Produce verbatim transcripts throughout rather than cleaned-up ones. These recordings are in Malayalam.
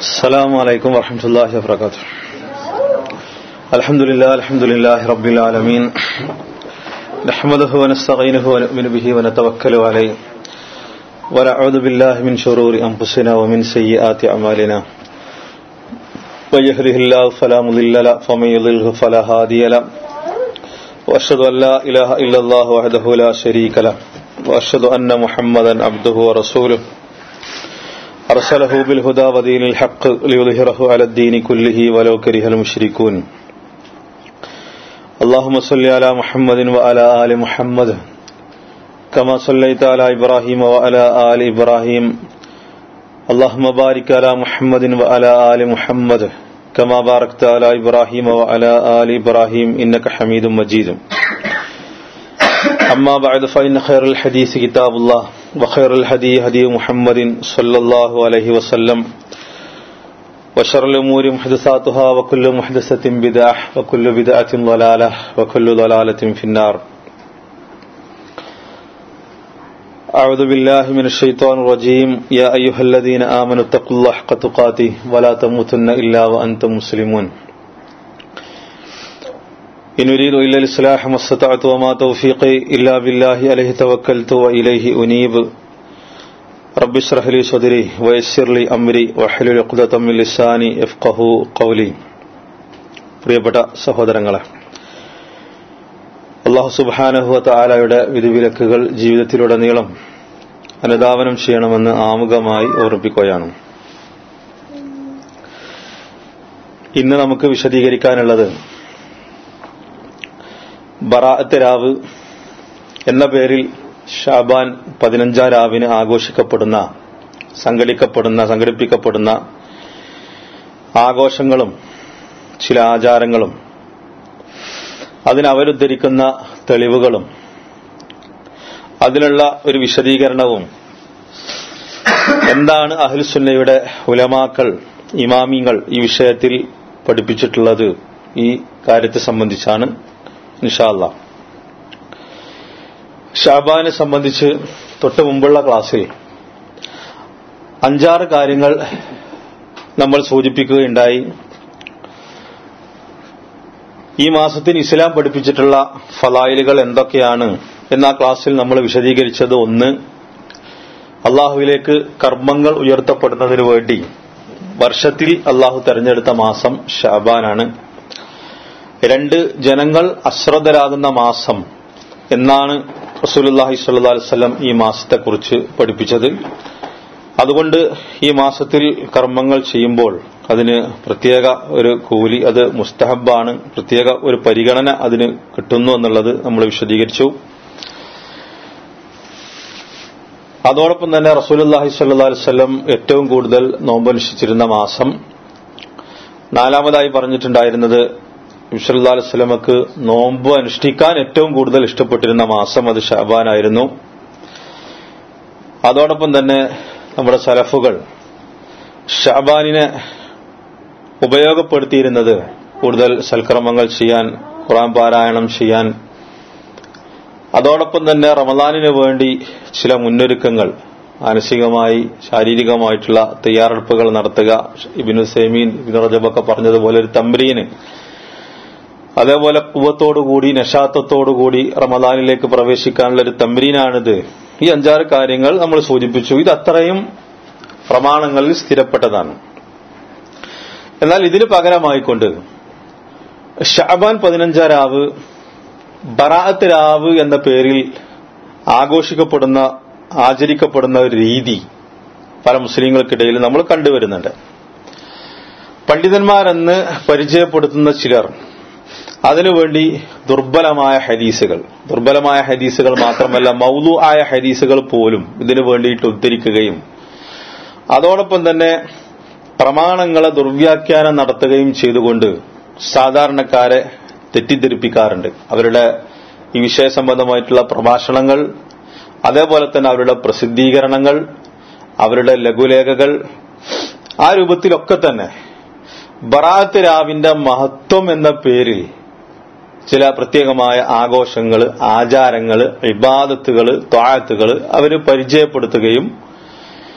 السلام عليكم ورحمة الله وبركاته. الحمد لله الحمد لله رب العالمين نحمده ونستعينه ونؤمن به ونتوكل عليه ونعوذ بالله من شرور أنفسنا ومن سيئات أعمالنا من يهده الله فلا مضل له ومن يضلل فلا هادي له وأشهد أن لا إله إلا الله وحده لا شريك له وأشهد أن محمدا عبده ورسوله أرسله بالهدى ودين الحق ليظهره على الدين كله ولو كره المشركون. اللهم صل على محمد وعلى آل محمد كما صليت على إبراهيم وعلى آل إبراهيم. اللهم بارك على محمد وعلى آل محمد كما باركت على إبراهيم وعلى آل إبراهيم إنك حميد مجيد. أما بعد فإن خير الحديث كتاب الله وخير الهدي هدي محمد صلى الله عليه وسلم وشر الأمور محدثاتها وكل محدثة بدعة وكل بدعة ضلالة وكل ضلالة في النار. أعوذ بالله من الشيطان الرجيم. يا أيها الذين آمنوا اتقوا الله حق تقاته ولا تموتن إلا وأنتم مسلمون. إن أريد إلا الإصلاح ما استطعت وما توفيقي إلا بالله عليه توكلت وإليه أنيب. رب اشرح لي صدري ويسر لي أمري واحلل عقدة من لساني يفقهوا قولي. പ്രിയപ്പെട്ട സഹോദരങ്ങളെ, അല്ലാഹു സുബ്ഹാനഹു വ തആലയുടെ വിധിവിലക്കുകൾ ജീവിതത്തിലുടനീളം അനുധാവനം ചെയ്യണമെന്ന് ആമുഖമായി ഓർമ്മിപ്പിക്കുകയാണ്. ഇന്ന് നമുക്ക് വിശദീകരിക്കാനുള്ളത് ബറാഅത്ത് രാവ് എന്ന പേരിൽ ഷാബാൻ പതിനഞ്ചാം രാവിന് ആഘോഷിക്കപ്പെടുന്ന സംഘടിക്കപ്പെടുന്ന സംഘടിപ്പിക്കപ്പെടുന്ന ആഘോഷങ്ങളും ചില ആചാരങ്ങളും അതിനവരുദ്ധരിക്കുന്ന തെളിവുകളും അതിനുള്ള ഒരു വിശദീകരണവും എന്താണ് അഹ്ലുസുന്നയുടെ ഉലമാക്കൾ ഇമാമിങ്ങൾ ഈ വിഷയത്തിൽ പഠിപ്പിച്ചിട്ടുള്ളത്, ഈ കാര്യത്തെ സംബന്ധിച്ചാണ് ഇൻഷാ അല്ലാഹ്. ഷാബാനെ സംബന്ധിച്ച് തൊട്ട് മുമ്പുള്ള ക്ലാസ്സിൽ അഞ്ചാറ് കാര്യങ്ങൾ നമ്മൾ സൂചിപ്പിക്കുകയുണ്ടായി. ഈ മാസത്തിന് ഇസ്ലാം പഠിപ്പിച്ചിട്ടുള്ള ഫളായിലുകൾ എന്തൊക്കെയാണ് എന്ന ക്ലാസ്സിൽ നമ്മൾ വിശദീകരിച്ചത്, ഒന്ന്, അള്ളാഹുവിലേക്ക് കർമ്മങ്ങൾ ഉയർത്തപ്പെടുന്നതിനു വേണ്ടി വർഷത്തിൽ അള്ളാഹു തെരഞ്ഞെടുത്ത മാസം ഷാബാനാണ്. രണ്ട്, ജനങ്ങൾ അശ്രദ്ധരാകുന്ന മാസം എന്നാണ് റസൂലുള്ളാഹി സ്വല്ലല്ലാഹു അലൈഹി വസല്ലം ഈ മാസത്തെക്കുറിച്ച് പഠിപ്പിച്ചത്. അതുകൊണ്ട് ഈ മാസത്തിൽ കർമ്മങ്ങൾ ചെയ്യുമ്പോൾ അതിന് പ്രത്യേക ഒരു കൂലി, അത് മുസ്തഹബാണ്, പ്രത്യേക ഒരു പരിഗണന അതിന് കിട്ടുന്നു എന്നുള്ളത് നമ്മൾ വിശദീകരിച്ചു. അതോടൊപ്പം തന്നെ റസൂലുള്ളാഹി സ്വല്ലല്ലാഹു അലൈഹി വസല്ലം ഏറ്റവും കൂടുതൽ നോമ്പനുഷ്ഠിച്ചിരുന്ന മാസം, നാലാമതായി പറഞ്ഞിട്ടുണ്ടായിരുന്നത് നബി സല്ലല്ലാഹു അലൈഹി വസല്ലമക്ക് നോമ്പ് അനുഷ്ഠിക്കാൻ ഏറ്റവും കൂടുതൽ ഇഷ്ടപ്പെട്ടിരുന്ന മാസം അത് ശഅബാനായിരുന്നു. അതോടൊപ്പം തന്നെ നമ്മുടെ സലഫുകൾ ശഅബാനിനെ ഉപയോഗപ്പെടുത്തിയിരുന്നത് കൂടുതൽ സൽക്കർമ്മങ്ങൾ ചെയ്യാൻ, ഖുർആൻ പാരായണം ചെയ്യാൻ, അതോടൊപ്പം തന്നെ റമദാനിന് വേണ്ടി ചില മുന്നൊരുക്കങ്ങൾ, മാനസികമായി ശാരീരികമായിട്ടുള്ള തയ്യാറെടുപ്പുകൾ നടത്തുക. ഇബ്നു ഉസൈമീൻ, ഇബ്നു റജബൊക്കെ പറഞ്ഞതുപോലെ ഒരു തംരീന്, അതേപോലെ ഖുവ്വത്തോടുകൂടി നശാത്തത്തോടുകൂടി റമദാനിലേക്ക് പ്രവേശിക്കാനുള്ള ഒരു തംരീനാണിത്. ഈ അഞ്ചാറ് കാര്യങ്ങൾ നമ്മൾ സൂചിപ്പിച്ചു. ഇത് അത്രയും പ്രമാണങ്ങളിൽ സ്ഥിരപ്പെട്ടതാണ്. എന്നാൽ ഇതിന് പകരമായിക്കൊണ്ട് ശഅബാൻ പതിനഞ്ചാം രാവ് ബറാഅത്ത് രാവ് എന്ന പേരിൽ ആഘോഷിക്കപ്പെടുന്ന ആചരിക്കപ്പെടുന്ന ഒരു രീതി പല മുസ്ലിങ്ങൾക്കിടയിൽ നമ്മൾ കണ്ടുവരുന്നുണ്ട്. പണ്ഡിതന്മാരെന്ന് പരിചയപ്പെടുത്തുന്ന ചിലർ അതിനുവേണ്ടി ദുർബലമായ ഹദീസുകൾ ദുർബലമായ ഹദീസുകൾ മാത്രമല്ല മൗലു ആയ ഹദീസുകൾ പോലും ഇതിനു വേണ്ടിയിട്ട് ഉദ്ധരിക്കുകയും അതോടൊപ്പം തന്നെ പ്രമാണങ്ങളെ ദുർവ്യാഖ്യാനം നടത്തുകയും ചെയ്തുകൊണ്ട് സാധാരണക്കാരെ തെറ്റിദ്ധരിപ്പിക്കാറുണ്ട്. അവരുടെ ഈ വിഷയ സംബന്ധമായിട്ടുള്ള പ്രഭാഷണങ്ങൾ, അതേപോലെ തന്നെ അവരുടെ പ്രസിദ്ധീകരണങ്ങൾ, അവരുടെ ലഘുലേഖകൾ, ആ രൂപത്തിലൊക്കെ തന്നെ ബറാഅത്ത് രാവിന്റെ മഹത്വം എന്ന പേരിൽ ചില പ്രത്യേകമായ ആഘോഷങ്ങൾ, ആചാരങ്ങൾ, ഇബാദത്തുകൾ, ത്വാഅത്തുകൾ അവർ പരിചയപ്പെടുത്തുകയും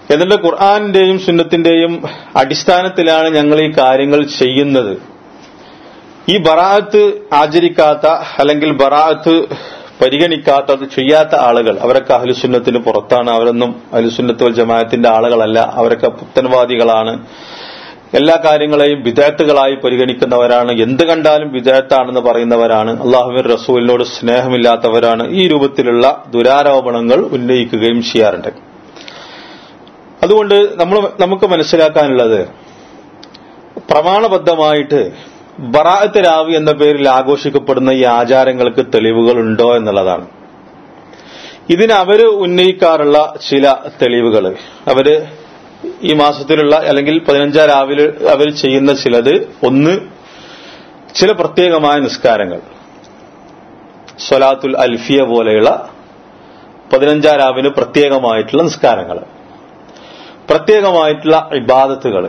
എന്നിട്ട് ഖുർആനിന്റെയും സുന്നത്തിന്റെയും അടിസ്ഥാനത്തിലാണ് ഞങ്ങൾ ഈ കാര്യങ്ങൾ ചെയ്യുന്നത്. ഈ ബറാഅത്ത് ആചരിക്കാത്ത അല്ലെങ്കിൽ ബറാഅത്ത് പരിഗണിക്കാത്ത ചെയ്യാത്ത ആളുകൾ അവരൊക്കെ അഹ്ലുസുന്നത്തിന് പുറത്താണ്. അവരൊന്നും അഹ്ലുസുന്നത്ത് വൽ ജമാഅത്തിന്റെ ആളുകളല്ല. അവരൊക്കെ പുത്തൻവാദികളാണ്. എല്ലാ കാര്യങ്ങളെയും ബിദഅത്തുകളായി പരിഗണിക്കുന്നവരാണ്. എന്ത് കണ്ടാലും ബിദഅത്താണെന്ന് പറയുന്നവരാണ്. അല്ലാഹുവിന്റെ റസൂലിനോട് സ്നേഹമില്ലാത്തവരാണ്. ഈ രൂപത്തിലുള്ള ദുരാരോപണങ്ങൾ ഉന്നയിക്കുകയും ചെയ്യാറുണ്ട്. അതുകൊണ്ട് നമ്മൾ നമുക്ക് മനസ്സിലാക്കാനുള്ളത്, പ്രമാണബദ്ധമായിട്ട് ബറാഅത്ത് രാവ് എന്ന പേരിൽ ആഘോഷിക്കപ്പെടുന്ന ഈ ആചാരങ്ങൾക്ക് തെളിവുകൾ ഉണ്ടോ എന്നുള്ളതാണ്. ഇതിന് അവര് ഉന്നയിക്കാറുള്ള ചില തെളിവുകൾ, അവര് ഈ മാസത്തിലുള്ള അല്ലെങ്കിൽ പതിനഞ്ചാം രാവിലെ അവർ ചെയ്യുന്ന ചിലത്, ഒന്ന് ചില പ്രത്യേകമായ നിസ്കാരങ്ങൾ, സ്വലാത്തുൽ അൽഫിയ പോലെയുള്ള പതിനഞ്ചാം രാവിന് പ്രത്യേകമായിട്ടുള്ള നിസ്കാരങ്ങൾ, പ്രത്യേകമായിട്ടുള്ള ഇബാദത്തുകൾ,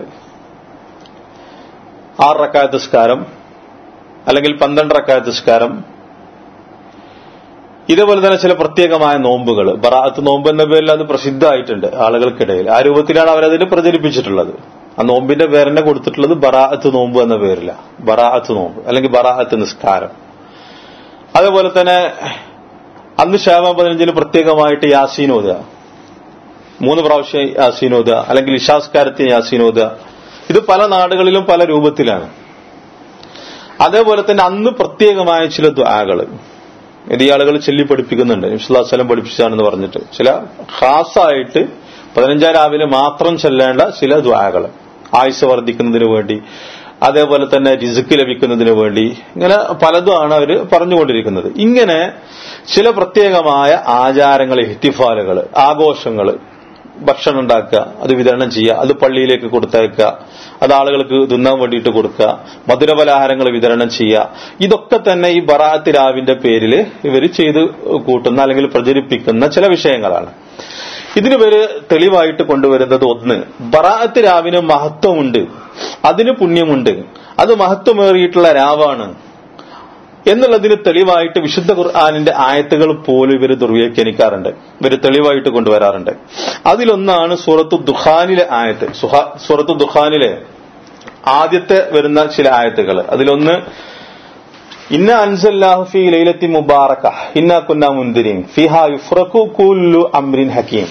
ആറ് റക്അത്ത് നിസ്കാരം അല്ലെങ്കിൽ പന്ത്രണ്ട് റക്അത്ത് നിസ്കാരം, ഇതേപോലെ തന്നെ ചില പ്രത്യേകമായ നോമ്പുകൾ. ബറാഅത്ത് നോമ്പ് എന്ന പേരിൽ അത് പ്രസിദ്ധമായിട്ടുണ്ട് ആളുകൾക്കിടയിൽ. ആ രൂപത്തിലാണ് അവരതിന് പ്രചരിപ്പിച്ചിട്ടുള്ളത്. ആ നോമ്പിന്റെ പേരെന്നെ കൊടുത്തിട്ടുള്ളത് ബറാഅത്ത് നോമ്പ് എന്ന പേരില്ല, ബറാഅത്ത് നോമ്പ് അല്ലെങ്കിൽ ബറാഅത്ത് നിസ്കാരം. അതേപോലെ തന്നെ അന്ന് ശഅബാൻ പതിനഞ്ചിന് പ്രത്യേകമായിട്ട് യാസീൻ ഓതുക, മൂന്ന് പ്രാവശ്യം യാസീൻ ഓതുക, അല്ലെങ്കിൽ ഇശാസ്കാരത്തിന് യാസീൻ ഓതുക. ഇത് പല നാടുകളിലും പല രൂപത്തിലാണ്. അതേപോലെ തന്നെ അന്ന് പ്രത്യേകമായ ചില ദുആകൾ ഇത് ഈ ആളുകൾ ചൊല്ലി പഠിപ്പിക്കുന്നുണ്ട്. നബി സല്ലല്ലാഹു അലൈഹി വസല്ലം പഠിപ്പിച്ചാണെന്ന് പറഞ്ഞിട്ട് ചില ഖാസായിട്ട് പതിനഞ്ചാം രാവിലെ മാത്രം ചൊല്ലേണ്ട ചില ദുആകൾ, ആയുസ് വർദ്ധിക്കുന്നതിന് വേണ്ടി, അതേപോലെ തന്നെ റിസ്ക് ലഭിക്കുന്നതിന് വേണ്ടി, ഇങ്ങനെ പലതുമാണ് അവർ പറഞ്ഞുകൊണ്ടിരിക്കുന്നത്. ഇങ്ങനെ ചില പ്രത്യേകമായ ആചാരങ്ങൾ, ഇഹ്തിഫാലുകൾ, ആഘോഷങ്ങൾ, ഭക്ഷണം ഉണ്ടാക്കുക, അത് വിതരണം ചെയ്യുക, അത് പള്ളിയിലേക്ക് കൊടുത്തയക്കുക, അത് ആളുകൾക്ക് തിന്നാൻ വേണ്ടിയിട്ട് കൊടുക്കുക, മധുരപലഹാരങ്ങൾ വിതരണം ചെയ്യുക, ഇതൊക്കെ തന്നെ ഈ ബറാഅത്ത് രാവിന്റെ പേരിൽ ഇവർ ചെയ്ത് കൂട്ടുന്ന അല്ലെങ്കിൽ പ്രചരിപ്പിക്കുന്ന ചില വിഷയങ്ങളാണ്. ഇതിന് ഇവര് തെളിവായിട്ട് കൊണ്ടുവരുന്നത്, ഒന്ന്, ബറാഅത്ത് രാവിന് മഹത്വമുണ്ട്, അതിന് പുണ്യമുണ്ട്, അത് മഹത്വമേറിയിട്ടുള്ള രാവാണ് എന്നുള്ളതിന് തെളിവായിട്ട് വിശുദ്ധ ഖുർആനിന്റെ ആയത്തുകൾ പോലും ഇവർ ദുർവ്യാഖ്യാനിക്കാറുണ്ട്, ഇവർ തെളിവായിട്ട് കൊണ്ടുവരാറുണ്ട്. അതിലൊന്നാണ് സൂറത്തു ദുഖാനിലെ ആയത്ത്. സൂറത്തു ദുഖാനിലെ ആദ്യത്തെ വരുന്ന ചില ആയത്തുകൾ. അതിലൊന്ന്, ഇന്ന അൻസൽനാഹു ഫീ ലൈലത്തി മുബാറക ഇന്നാ കുന്നാ മുൻദിരീൻ ഫീഹാ യുഫ്റഖു കുല്ലു അംറിൻ ഹകീം.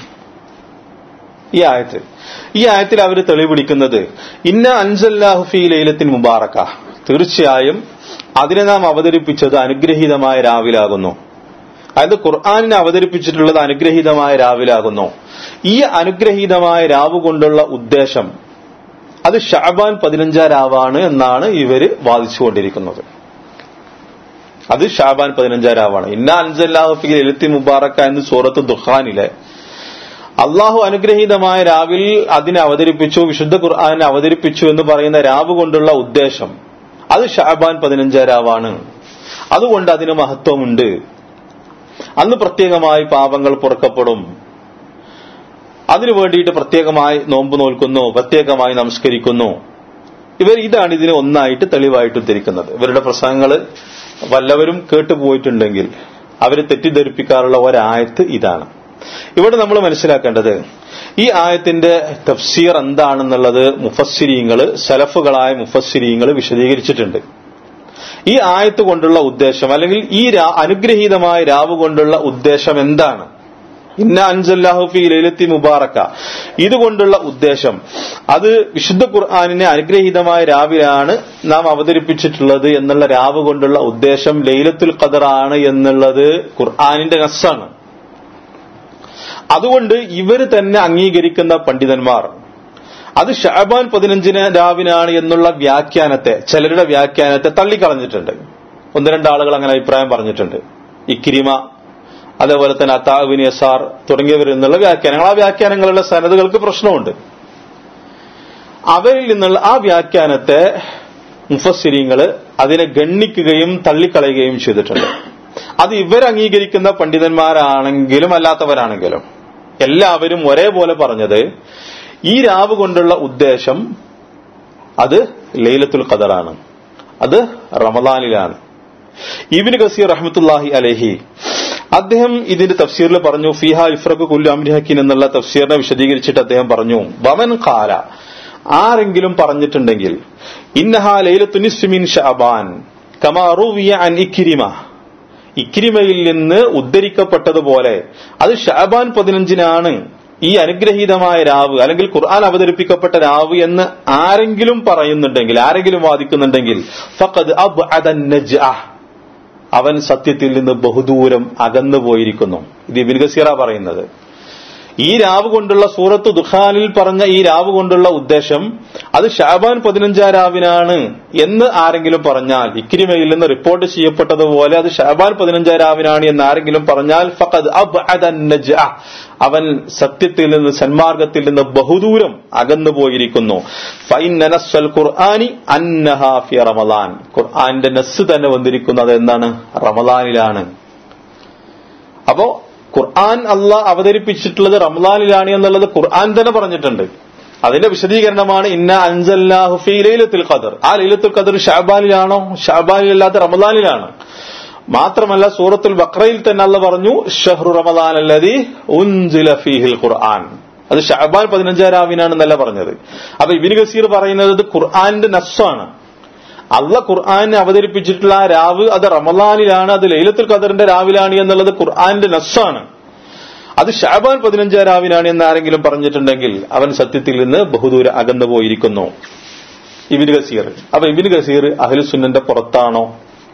ഈ ആയത്ത് ഈ ആയത്തിൽ അവർ തെളിവിടിക്കുന്നത്, ഇന്ന അൻസൽനാഹു ഫീ ലൈലത്തിൻ മുബാറക, തീർച്ചയായും അതിനെ നാം അവതരിപ്പിച്ചത് അനുഗ്രഹീതമായ രാവിലാകുന്നു. അതായത് ഖുർആനിനെ അവതരിപ്പിച്ചിട്ടുള്ളത് അനുഗ്രഹീതമായ രാവിലാകുന്നു. ഈ അനുഗ്രഹീതമായ രാവ് കൊണ്ടുള്ള ഉദ്ദേശം അത് ശഅബാൻ പതിനഞ്ചാം രാവാണ് എന്നാണ് ഇവര് വാദിച്ചുകൊണ്ടിരിക്കുന്നത്. അത് ശഅബാൻ പതിനഞ്ചാം രാവാണ്. ഇന്ന അൻസൽനാഹു ഫീ ലൈലത്തി മുബാറക എന്ന് സൂറത്ത് ദുഖാനിലെ അള്ളാഹു അനുഗ്രഹീതമായ രാവിൽ അതിനെ അവതരിപ്പിച്ചു, വിശുദ്ധ ഖുർആനിനെ അവതരിപ്പിച്ചു എന്ന് പറയുന്ന രാവ് കൊണ്ടുള്ള ഉദ്ദേശം അത് ശഅബാൻ പതിനഞ്ചാം രാവാണ്. അതുകൊണ്ട് അതിന് മഹത്വമുണ്ട്. അന്ന് പ്രത്യേകമായി പാപങ്ങൾ പൊറുക്കപ്പെടും. അതിനു വേണ്ടിയിട്ട് പ്രത്യേകമായി നോമ്പ് നോൽക്കുന്നു, പ്രത്യേകമായി നമസ്കരിക്കുന്നു. ഇവർ ഇതാണ് ഇതിനെ ഒന്നായിട്ട് തെളിവായിട്ട് ഉദ്ധരിക്കുന്നത്. ഇവരുടെ പ്രസംഗങ്ങൾ വല്ലവരും കേട്ടുപോയിട്ടുണ്ടെങ്കിൽ അവരെ തെറ്റിദ്ധരിപ്പിക്കാറുള്ള ഒരായത്ത് ഇതാണ്. ഇവിടെ നമ്മൾ മനസ്സിലാക്കേണ്ടത്, ഈ ആയത്തിന്റെ തഫ്സീർ എന്താണെന്നുള്ളത് മുഫസ്സിരീങ്ങള്, സലഫുകളായ മുഫസ്സിരീങ്ങള് വിശദീകരിച്ചിട്ടുണ്ട്. ഈ ആയത്ത് കൊണ്ടുള്ള ഉദ്ദേശം അല്ലെങ്കിൽ ഈ അനുഗ്രഹീതമായ രാവ് കൊണ്ടുള്ള ഉദ്ദേശം എന്താണ്? ഇന്ന അൻസൽനാഹു ഫീ ലൈലത്തി മുബാറക, ഇതുകൊണ്ടുള്ള ഉദ്ദേശം അത് വിശുദ്ധ ഖുർആനിനെ അനുഗ്രഹീതമായ രാവിലാണ് നാം അവതരിപ്പിച്ചിട്ടുള്ളത് എന്നുള്ള രാവ് കൊണ്ടുള്ള ഉദ്ദേശം ലൈലത്തുൽ ഖദറാണ് എന്നുള്ളത് ഖുർആനിന്റെ നസ്സാണ്. അതുകൊണ്ട് ഇവര് തന്നെ അംഗീകരിക്കുന്ന പണ്ഡിതന്മാർ അത് ശഅബാൻ പതിനഞ്ചിന് രാവിനാണ് എന്നുള്ള വ്യാഖ്യാനത്തെ, ചിലരുടെ വ്യാഖ്യാനത്തെ തള്ളിക്കളഞ്ഞിട്ടുണ്ട്. ഒന്ന് രണ്ടാളുകൾ അങ്ങനെ അഭിപ്രായം പറഞ്ഞിട്ടുണ്ട്. ഇക്രിമ, അതേപോലെ തന്നെ അത്താ ഇബ്നു യസാർ തുടങ്ങിയവരിൽ നിന്നുള്ള വ്യാഖ്യാനങ്ങൾ, ആ വ്യാഖ്യാനങ്ങളുടെ സനദുകൾക്ക് പ്രശ്നമുണ്ട്. അവരിൽ നിന്നുള്ള ആ വ്യാഖ്യാനത്തെ മുഫസ്സിരീങ്ങള് അതിനെ ഗണ്ണിക്കുകയും തള്ളിക്കളയുകയും ചെയ്തിട്ടുണ്ട്. അത് ഇവരംഗീകരിക്കുന്ന പണ്ഡിതന്മാരാണെങ്കിലും അല്ലാത്തവരാണെങ്കിലും എല്ലാവരും ഒരേപോലെ പറഞ്ഞത് ഈ രാവ് കൊണ്ടുള്ള ഉദ്ദേശം അത് ലൈലത്തുൽ ഖദറാണ്, അത് റമദാനിലാണ്. ഇബ്നു കസീർ റഹ്മത്തുള്ളാഹി അലൈഹി അദ്ദേഹം ഇതിന്റെ തഫ്സീറിൽ പറഞ്ഞു ഫിഹ ഇഫ്രഖു കുല്ലു അംരി ഹക്കീൻ എന്നുള്ള തഫ്സീറിനെ വിശദീകരിച്ചിട്ട് അദ്ദേഹം പറഞ്ഞു വമൻ ഖാല ആരെങ്കിലും പറഞ്ഞിട്ടുണ്ടെങ്കിൽ ഇന്നഹാ ലൈലത്തു നിസ്ഫി മിൻ ശഅബാൻ കമാ റുവിയ അൻ ഇക്രിമ ഇക്രിമയിൽ നിന്ന് ഉദ്ധരിക്കപ്പെട്ടതുപോലെ അത് ശഅബാൻ പതിനഞ്ചിനാണ് ഈ അനുഗ്രഹീതമായ രാവ് അല്ലെങ്കിൽ ഖുർആൻ അവതരിപ്പിക്കപ്പെട്ട രാവ് എന്ന് ആരെങ്കിലും പറയുന്നുണ്ടെങ്കിൽ ആരെങ്കിലും വാദിക്കുന്നുണ്ടെങ്കിൽ ഫഖദ് അബ്അദ അൻ-നജ്അ അവൻ സത്യത്തിൽ നിന്ന് ബഹുദൂരം അകന്നു പോയിരിക്കുന്നു. ഇത് ഇബ്നു കസീറ പറയുന്നത്. ഈ രാവ് കൊണ്ടുള്ള സൂറത്ത് ദുഖാനിൽ പറഞ്ഞ ഈ രാവ് കൊണ്ടുള്ള ഉദ്ദേശം അത് ശഅബാൻ പതിനഞ്ചാം രാവിനാണ് എന്ന് ആരെങ്കിലും പറഞ്ഞാൽ, ഇക്രിമയിൽ നിന്ന് റിപ്പോർട്ട് ചെയ്യപ്പെട്ടതുപോലെ അത് ശഅബാൻ പതിനഞ്ചാം രാവിനാണ് എന്ന് ആരെങ്കിലും പറഞ്ഞാൽ ഫഖദ് അബ്അദ അൻ-നജ്അ അവൻ സത്യത്തിൽ നിന്ന് സന്മാർഗത്തിൽ നിന്ന് ബഹുദൂരം അകന്നു പോയിരിക്കുന്നു. ഫഇന്ന നസ്സൽ ഖുർആനി അന്നഹാ ഫി റമളാൻ ഖുർആന്റെ നസ്സ് തന്നെ വന്നിരിക്കുന്നത് എന്താണ്? റമളാനിലാണ്. അപ്പോ ഖുർആൻ അള്ളാഹ് അവതരിപ്പിച്ചിട്ടുള്ളത് റമളാനിലാണ് എന്നുള്ളത് ഖുർആൻ തന്നെ പറഞ്ഞിട്ടുണ്ട്. അതിന്റെ വിശദീകരണമാണ് ഇന്ന അൻസൽനാഹു ഫീ ലൈലത്തുൽ ഖദർ. ആ ലൈലത്തുൽ ഖദർ ശഅബാനിലാണോ? ശഅബാനിലല്ലാത്ത റമളാനിലാണ്. മാത്രമല്ല സൂറത്തുൽ ബഖറയിൽ തന്നെ അള്ളാഹ് പറഞ്ഞു ഷഹ്റു റമളാൻ അല്ലദീ ഉൻസില ഫീഹിൽ ഖുർആൻ. അത് ശഅബാൻ പതിനഞ്ചാം രാവിനാണെന്നല്ല പറഞ്ഞത്. അപ്പൊ ഇബ്നു കസീർ പറയുന്നത് ഖുർആന്റെ നസ്സാണ്. അള്ളാഹ് ഖുർആൻ അവതരിപ്പിച്ചിട്ടുള്ള ആ രാവ് അത് റമളാനിലാണ്, അത് ലൈലത്തുൽ ഖദറിന്റെ രാവിലാണ് എന്നുള്ളത് ഖുർആന്റെ നസ്സാണ്. അത് ശഅബാൻ പതിനഞ്ചാം രാവിനാണ് എന്ന് ആരെങ്കിലും പറഞ്ഞിട്ടുണ്ടെങ്കിൽ അവൻ സത്യത്തിൽ നിന്ന് ബഹുദൂരം അകന്നു പോയിരിക്കുന്നു. ഇബ്നു കസീർ. അപ്പൊ ഇബ്നു കസീർ അഹ്ലുസുന്നന്റെ പുറത്താണോ?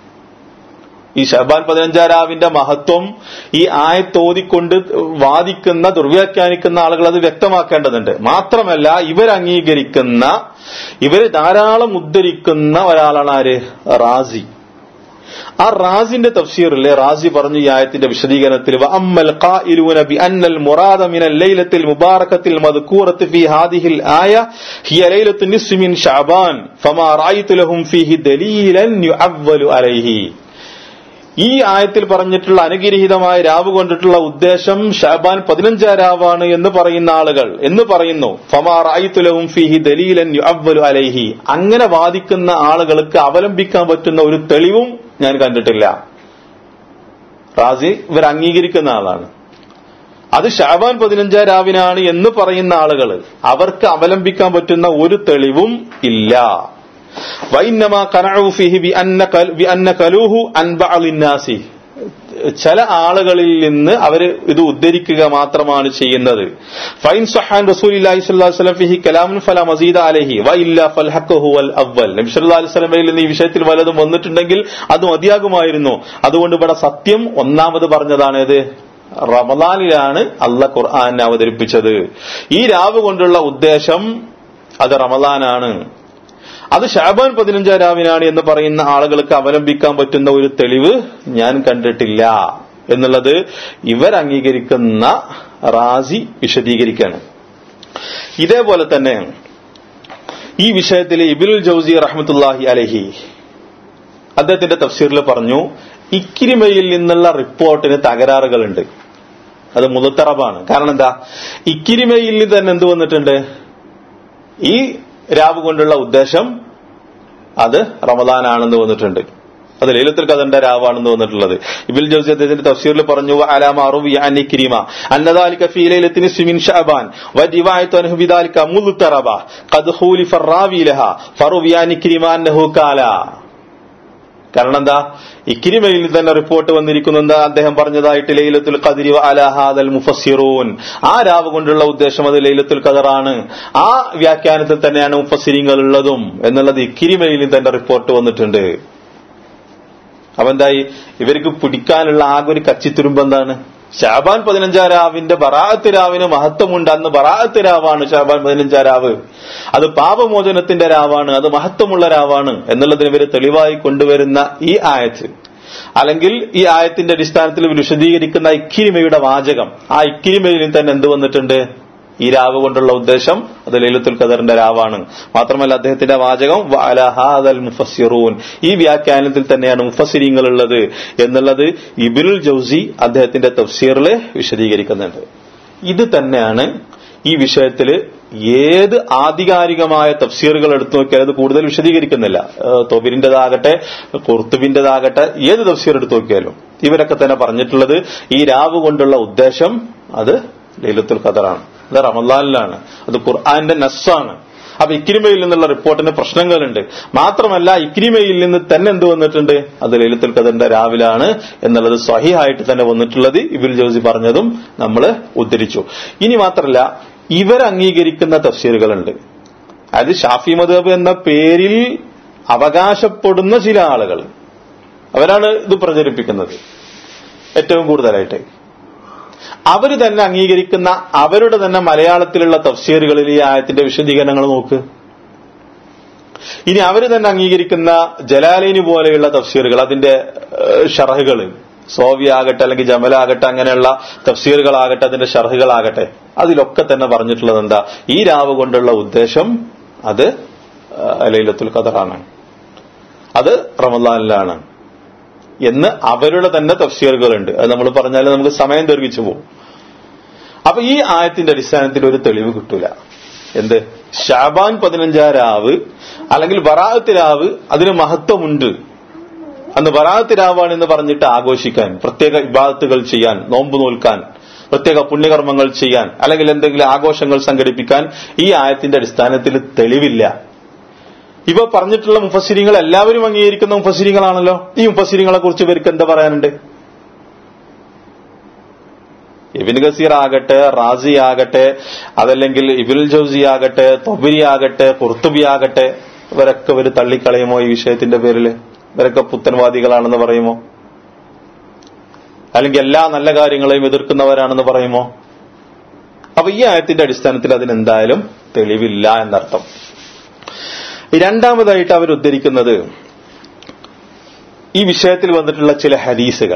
ഈ ശഅബാൻ പതിനഞ്ചാം രാവിന്റെ മഹത്വം ഈ ആയത്തോതിക്കൊണ്ട് വാദിക്കുന്ന ദുർവ്യാഖ്യാനിക്കുന്ന ആളുകൾ അത് വ്യക്തമാക്കേണ്ടതുണ്ട്. മാത്രമല്ല ഇവർ അംഗീകരിക്കുന്ന ഇവര് ധാരാളം ഉദ്ധരിക്കുന്ന ഒരാളാണ് ആര്? റാസി. ആ റാസിന്റെ തഫ്സീറിലെ റാസി പറഞ്ഞു ഈ ആയത്തിന്റെ വിശദീകരണത്തിൽ വഅമ്മൽ ഖായിലൂന ബിഅന്നൽ മുറാദ മിനൽ ലൈലത്തിൽ മുബാറകത്തിൽ മദ്കൂറത്തി ഫീ ഹാദിഹിൽ ആയ ഹിയ ലൈലത്തു നിസ്ഫി മിൻ ശഅബാൻ ഫമാ റഅയ്തു ലഹും ഫീഹി ദലീലൻ യുഅവ്വലു അലൈഹി. ഈ ആയത്തിൽ പറഞ്ഞിട്ടുള്ള അനുഗ്രഹീതമായ രാവ് കൊണ്ടിട്ടുള്ള ഉദ്ദേശം ശഅബാൻ പതിനഞ്ചാം രാവാണ് എന്ന് പറയുന്ന ആളുകൾ എന്ന് പറയുന്നു. ഫമാ റഅയ്തു ലഹും ഫീഹി ദലീലൻ യുഅവ്വലു അലൈഹി. അങ്ങനെ വാദിക്കുന്ന ആളുകൾക്ക് അവലംബിക്കാൻ പറ്റുന്ന ഒരു തെളിവും ഞാൻ കണ്ടിട്ടില്ല. റാസി ഇവർ അംഗീകരിക്കുന്ന ആളാണ്. അത് ശഅബാൻ പതിനഞ്ചാം രാവിനാണ് എന്ന് പറയുന്ന ആളുകൾ അവർക്ക് അവലംബിക്കാൻ പറ്റുന്ന ഒരു തെളിവും ഇല്ല. വഇന്നമാ ഖനഉ ഫീഹി ബിഅന്ന ഖലൂഹു അൻ ബഅദിൻ നാസി. ചില ആളുകളിൽ നിന്ന് അവർ ഇത് ഉദ്ധരിക്കുക മാത്രമാണ് ചെയ്യുന്നത്. ഫൈൻ സഹാൻ റസൂലുള്ളാഹി സ്വല്ലല്ലാഹു അലൈഹി വസല്ലം ഫീഹി കലാമുൻ ഫലാ മസീദ അലൈഹി വഇല്ലാ ഫൽഹഖു ഹുവൽ അവ്വൽ. നബി സല്ലല്ലാഹു അലൈഹി വസല്ലമയിൽ നിന്ന് ഈ വിഷയത്തിൽ വല്ലതും വന്നിട്ടുണ്ടെങ്കിൽ അത് മതിയാകുമായിരുന്നു. അതുകൊണ്ട് ഇവിടെ സത്യം ഒന്നാമത് പറഞ്ഞതാണ് ഏത്? റമളാനിലാണ് അല്ലാഹ് ഖുർആൻ അവതരിപ്പിച്ചത്. ഈ രാവ് കൊണ്ടുള്ള ഉദ്ദേശം അത് റമളാനാണ്. അത് ശഅബാൻ പതിനഞ്ചാം രാവിനാണ് എന്ന് പറയുന്ന ആളുകൾക്ക് അവലംബിക്കാൻ പറ്റുന്ന ഒരു തെളിവ് ഞാൻ കണ്ടിട്ടില്ല എന്നുള്ളത് ഇവർ അംഗീകരിക്കുന്ന റാസി വിശദീകരിക്കാണ്. ഇതേപോലെ തന്നെ ഈ വിഷയത്തിൽ ഇബ്നുൽ ജൗസി റഹ്മത്തുള്ളാഹി അലൈഹി അദ്ദേഹത്തിന്റെ തഫ്സീറിൽ പറഞ്ഞു ഇക്രിമയിൽ നിന്നുള്ള റിപ്പോർട്ടിന് തകരാറുകളുണ്ട്. അത് മുദത്തറബാണ്. കാരണം എന്താ? ഇക്രിമയിൽ തന്നെ എന്ത് വന്നിട്ടുണ്ട്? ഈ രാവ് കൊണ്ടുള്ള ഉദ്ദേശം അത് റമളാനാണെന്ന് വന്നിട്ടുണ്ട്. അത് ലൈലത്തുൽ ഖദറിന്റെ രാവാണെന്ന് വന്നിട്ടുള്ളത്. ഇബ്നുൽ ജൗസി അദ്ദേഹത്തിന്റെ തഫ്സീറിൽ പറഞ്ഞു അലാ മഅറൂഫി അൻ ഇക്രിമ അന്ന ദാലിക ഫീ ലൈലത്തിൻ മിൻ ശഅബാൻ വദിവായതു അൻഹു ബിദാലിക മുദ്തറബ ഖദ് ഖൂലിഫ റാവി ലഹ ഫറുവി അൻ ഇക്രിമ അന്നഹു ഖാല. കാരണം എന്താ? ഇക്രിമയിൽ തന്നെ റിപ്പോർട്ട് വന്നിരിക്കുന്നു എന്താ അദ്ദേഹം പറഞ്ഞതായിട്ട് ലൈലത്തുൽ ഖദ്രി വഅലാ ഹാദൽ മുഫസ്സിറൂൻ. ആ രാവ് കൊണ്ടുള്ള ഉദ്ദേശം അത് ലൈലത്തുൽ ഖദറാണ്. ആ വ്യാഖ്യാനത്തിൽ തന്നെയാണ് മുഫസ്സിരീങ്ങൾ ഉള്ളതും എന്നുള്ളത് ഇക്രിമയിൽ തന്നെ റിപ്പോർട്ട് വന്നിട്ടുണ്ട്. അപ്പൊ എന്തായി? ഇവർക്ക് പിടിക്കാനുള്ള ആകെ ഒരു കച്ചിത്തുരുമ്പ് എന്താണ്? ശഅബാൻ പതിനഞ്ചാം രാവിന്റെ ബറാഅത്ത് രാവിന് മഹത്വമുണ്ട്. അന്ന് ബറാഅത്ത് രാവാണ് ശഅബാൻ പതിനഞ്ചാം രാവ്. അത് പാപമോചനത്തിന്റെ രാവാണ്, അത് മഹത്വമുള്ള രാവാണ് എന്നുള്ളതിന് ഇവര് തെളിവായി കൊണ്ടുവരുന്ന ഈ ആയത്ത്, അല്ലെങ്കിൽ ഈ ആയത്തിന്റെ അടിസ്ഥാനത്തിൽ വിശദീകരിക്കുന്ന ഇക്രിമയുടെ വാചകം, ആ ഇക്രിമയിൽ തന്നെ എന്ത് വന്നിട്ടുണ്ട്? ഈ രാവ് കൊണ്ടുള്ള ഉദ്ദേശം അത് ലൈലത്തുൽ ഖദറിന്റെ രാവാണ്. മാത്രമല്ല അദ്ദേഹത്തിന്റെ വാചകം വഅലാ ഹാദൽ മുഫസ്സിറൂൻ, ഈ വ്യാഖ്യാനത്തിൽ തന്നെയാണ് മുഫസ്സിരീങ്ങൾ ഉള്ളത് എന്നുള്ളത് ഇബ്നുൽ ജൗസി അദ്ദേഹത്തിന്റെ തഫ്സീറിൽ വിശദീകരിക്കുന്നുണ്ട്. ഇത് തന്നെയാണ് ഈ വിഷയത്തിൽ ഏത് ആധികാരികമായ തഫ്സീറുകൾ എടുത്തു നോക്കിയാൽ അത് കൂടുതൽ വിശദീകരിക്കുന്നില്ല. തൊബിരിന്റേതാകട്ടെ ഖുർത്തുബിന്റേതാകട്ടെ ഏത് തഫ്സീർ എടുത്തു നോക്കിയാലും ഇവരൊക്കെ തന്നെ പറഞ്ഞിട്ടുള്ളത് ഈ രാവ് കൊണ്ടുള്ള ഉദ്ദേശം അത് ലൈലത്തുൽ ഖദറാണ്, അത് റമളാനിലാണ്, അത് ഖുർആന്റെ നസ്സാണ്. അപ്പൊ ഇക്രിമയിൽ നിന്നുള്ള റിപ്പോർട്ടിന് പ്രശ്നങ്ങളുണ്ട്. മാത്രമല്ല ഇക്രിമയിൽ നിന്ന് തന്നെ എന്ത് വന്നിട്ടുണ്ട്, അത് ലൈലത്തുൽ ഖദറിന്റെ രാവിലാണ് എന്നുള്ളത് സ്വഹീഹായിട്ട് തന്നെ വന്നിട്ടുള്ളത് ഇബ്നുൽ ജൗസി പറഞ്ഞതും നമ്മൾ ഉദ്ധരിച്ചു. ഇനി മാത്രമല്ല ഇവർ അംഗീകരിക്കുന്ന തഫ്സീറുകളുണ്ട്. അതായത് ഷാഫി മദ്ഹബ് എന്ന പേരിൽ അവകാശപ്പെടുന്ന ചില ആളുകൾ അവരാണ് ഇത് പ്രചരിപ്പിക്കുന്നത് ഏറ്റവും കൂടുതലായിട്ട്. അവർ തന്നെ അംഗീകരിക്കുന്ന അവരുടെ തന്നെ മലയാളത്തിലുള്ള തഫ്സീറുകളിൽ ഈ ആയത്തിന്റെ വിശദീകരണങ്ങൾ നോക്ക്. ഇനി അവർ തന്നെ അംഗീകരിക്കുന്ന ജലാലൈനി പോലെയുള്ള തഫ്സീറുകൾ, അതിന്റെ ഷർഹുകൾ, സോവി ആകട്ടെ അല്ലെങ്കിൽ ജമലാകട്ടെ അങ്ങനെയുള്ള തഫ്സീറുകളാകട്ടെ അതിന്റെ ഷർഹുകളാകട്ടെ അതിലൊക്കെ തന്നെ പറഞ്ഞിട്ടുള്ളത് എന്താ, ഈ രാവ് കൊണ്ടുള്ള ഉദ്ദേശം അത് ലൈലത്തുൽ ഖദറാണ്, അത് റമളാനിലാണ് എന്ന് അവരുടെ തന്നെ തഫ്സീറുകളുണ്ട്. അത് നമ്മൾ പറഞ്ഞാൽ നമുക്ക് സമയം ദീർഘിച്ചു പോകും. അപ്പൊ ഈ ആയത്തിന്റെ അടിസ്ഥാനത്തിൽ ഒരു തെളിവ് കിട്ടൂല. എന്ത്, ശഅബാൻ പതിനഞ്ചാം രാവ് അല്ലെങ്കിൽ ബറാഅത്ത് രാവ് അതിന് മഹത്വമുണ്ട്, അന്ന് ബറാഅത്ത് രാവാണ് എന്ന് പറഞ്ഞിട്ട് ആഘോഷിക്കാൻ, പ്രത്യേക ഇബാദത്തുകൾ ചെയ്യാൻ, നോമ്പ് നോൽക്കാൻ, പ്രത്യേക പുണ്യകർമ്മങ്ങൾ ചെയ്യാൻ അല്ലെങ്കിൽ എന്തെങ്കിലും ആഘോഷങ്ങൾ സംഘടിപ്പിക്കാൻ ഈ ആയത്തിന്റെ അടിസ്ഥാനത്തിൽ തെളിവില്ല. ഇവ പറഞ്ഞിട്ടുള്ള മുഫസ്സിരിങ്ങൾ എല്ലാവരും അംഗീകരിക്കുന്ന മുഫസ്സിരിങ്ങളാണല്ലോ. ഈ മുഫസ്സിരിങ്ങളെ കുറിച്ച് ഇവർക്ക് എന്താ പറയാനുണ്ട്? ഇബ്നു കസീർ ആകട്ടെ, റാസി ആകട്ടെ, അതല്ലെങ്കിൽ ഇബ്നുൽ ജൗസി ആകട്ടെ, തൊബരി ആകട്ടെ, ഖുർത്തുബി ആകട്ടെ, ഇവരൊക്കെ ഇവർ തള്ളിക്കളയുമോ ഈ വിഷയത്തിന്റെ പേരിൽ? ഇവരൊക്കെ പുത്തൻവാദികളാണെന്ന് പറയുമോ? അല്ലെങ്കിൽ എല്ലാ നല്ല കാര്യങ്ങളെയും എതിർക്കുന്നവരാണെന്ന് പറയുമോ? അപ്പൊ ഈ ആയത്തിന്റെ അടിസ്ഥാനത്തിൽ അതിനെന്തായാലും തെളിവില്ല എന്നർത്ഥം. രണ്ടാമതായിട്ട് അവർ ഉദ്ധരിക്കുന്നത് ഈ വിഷയത്തിൽ വന്നിട്ടുള്ള ചില ഹദീസുകൾ.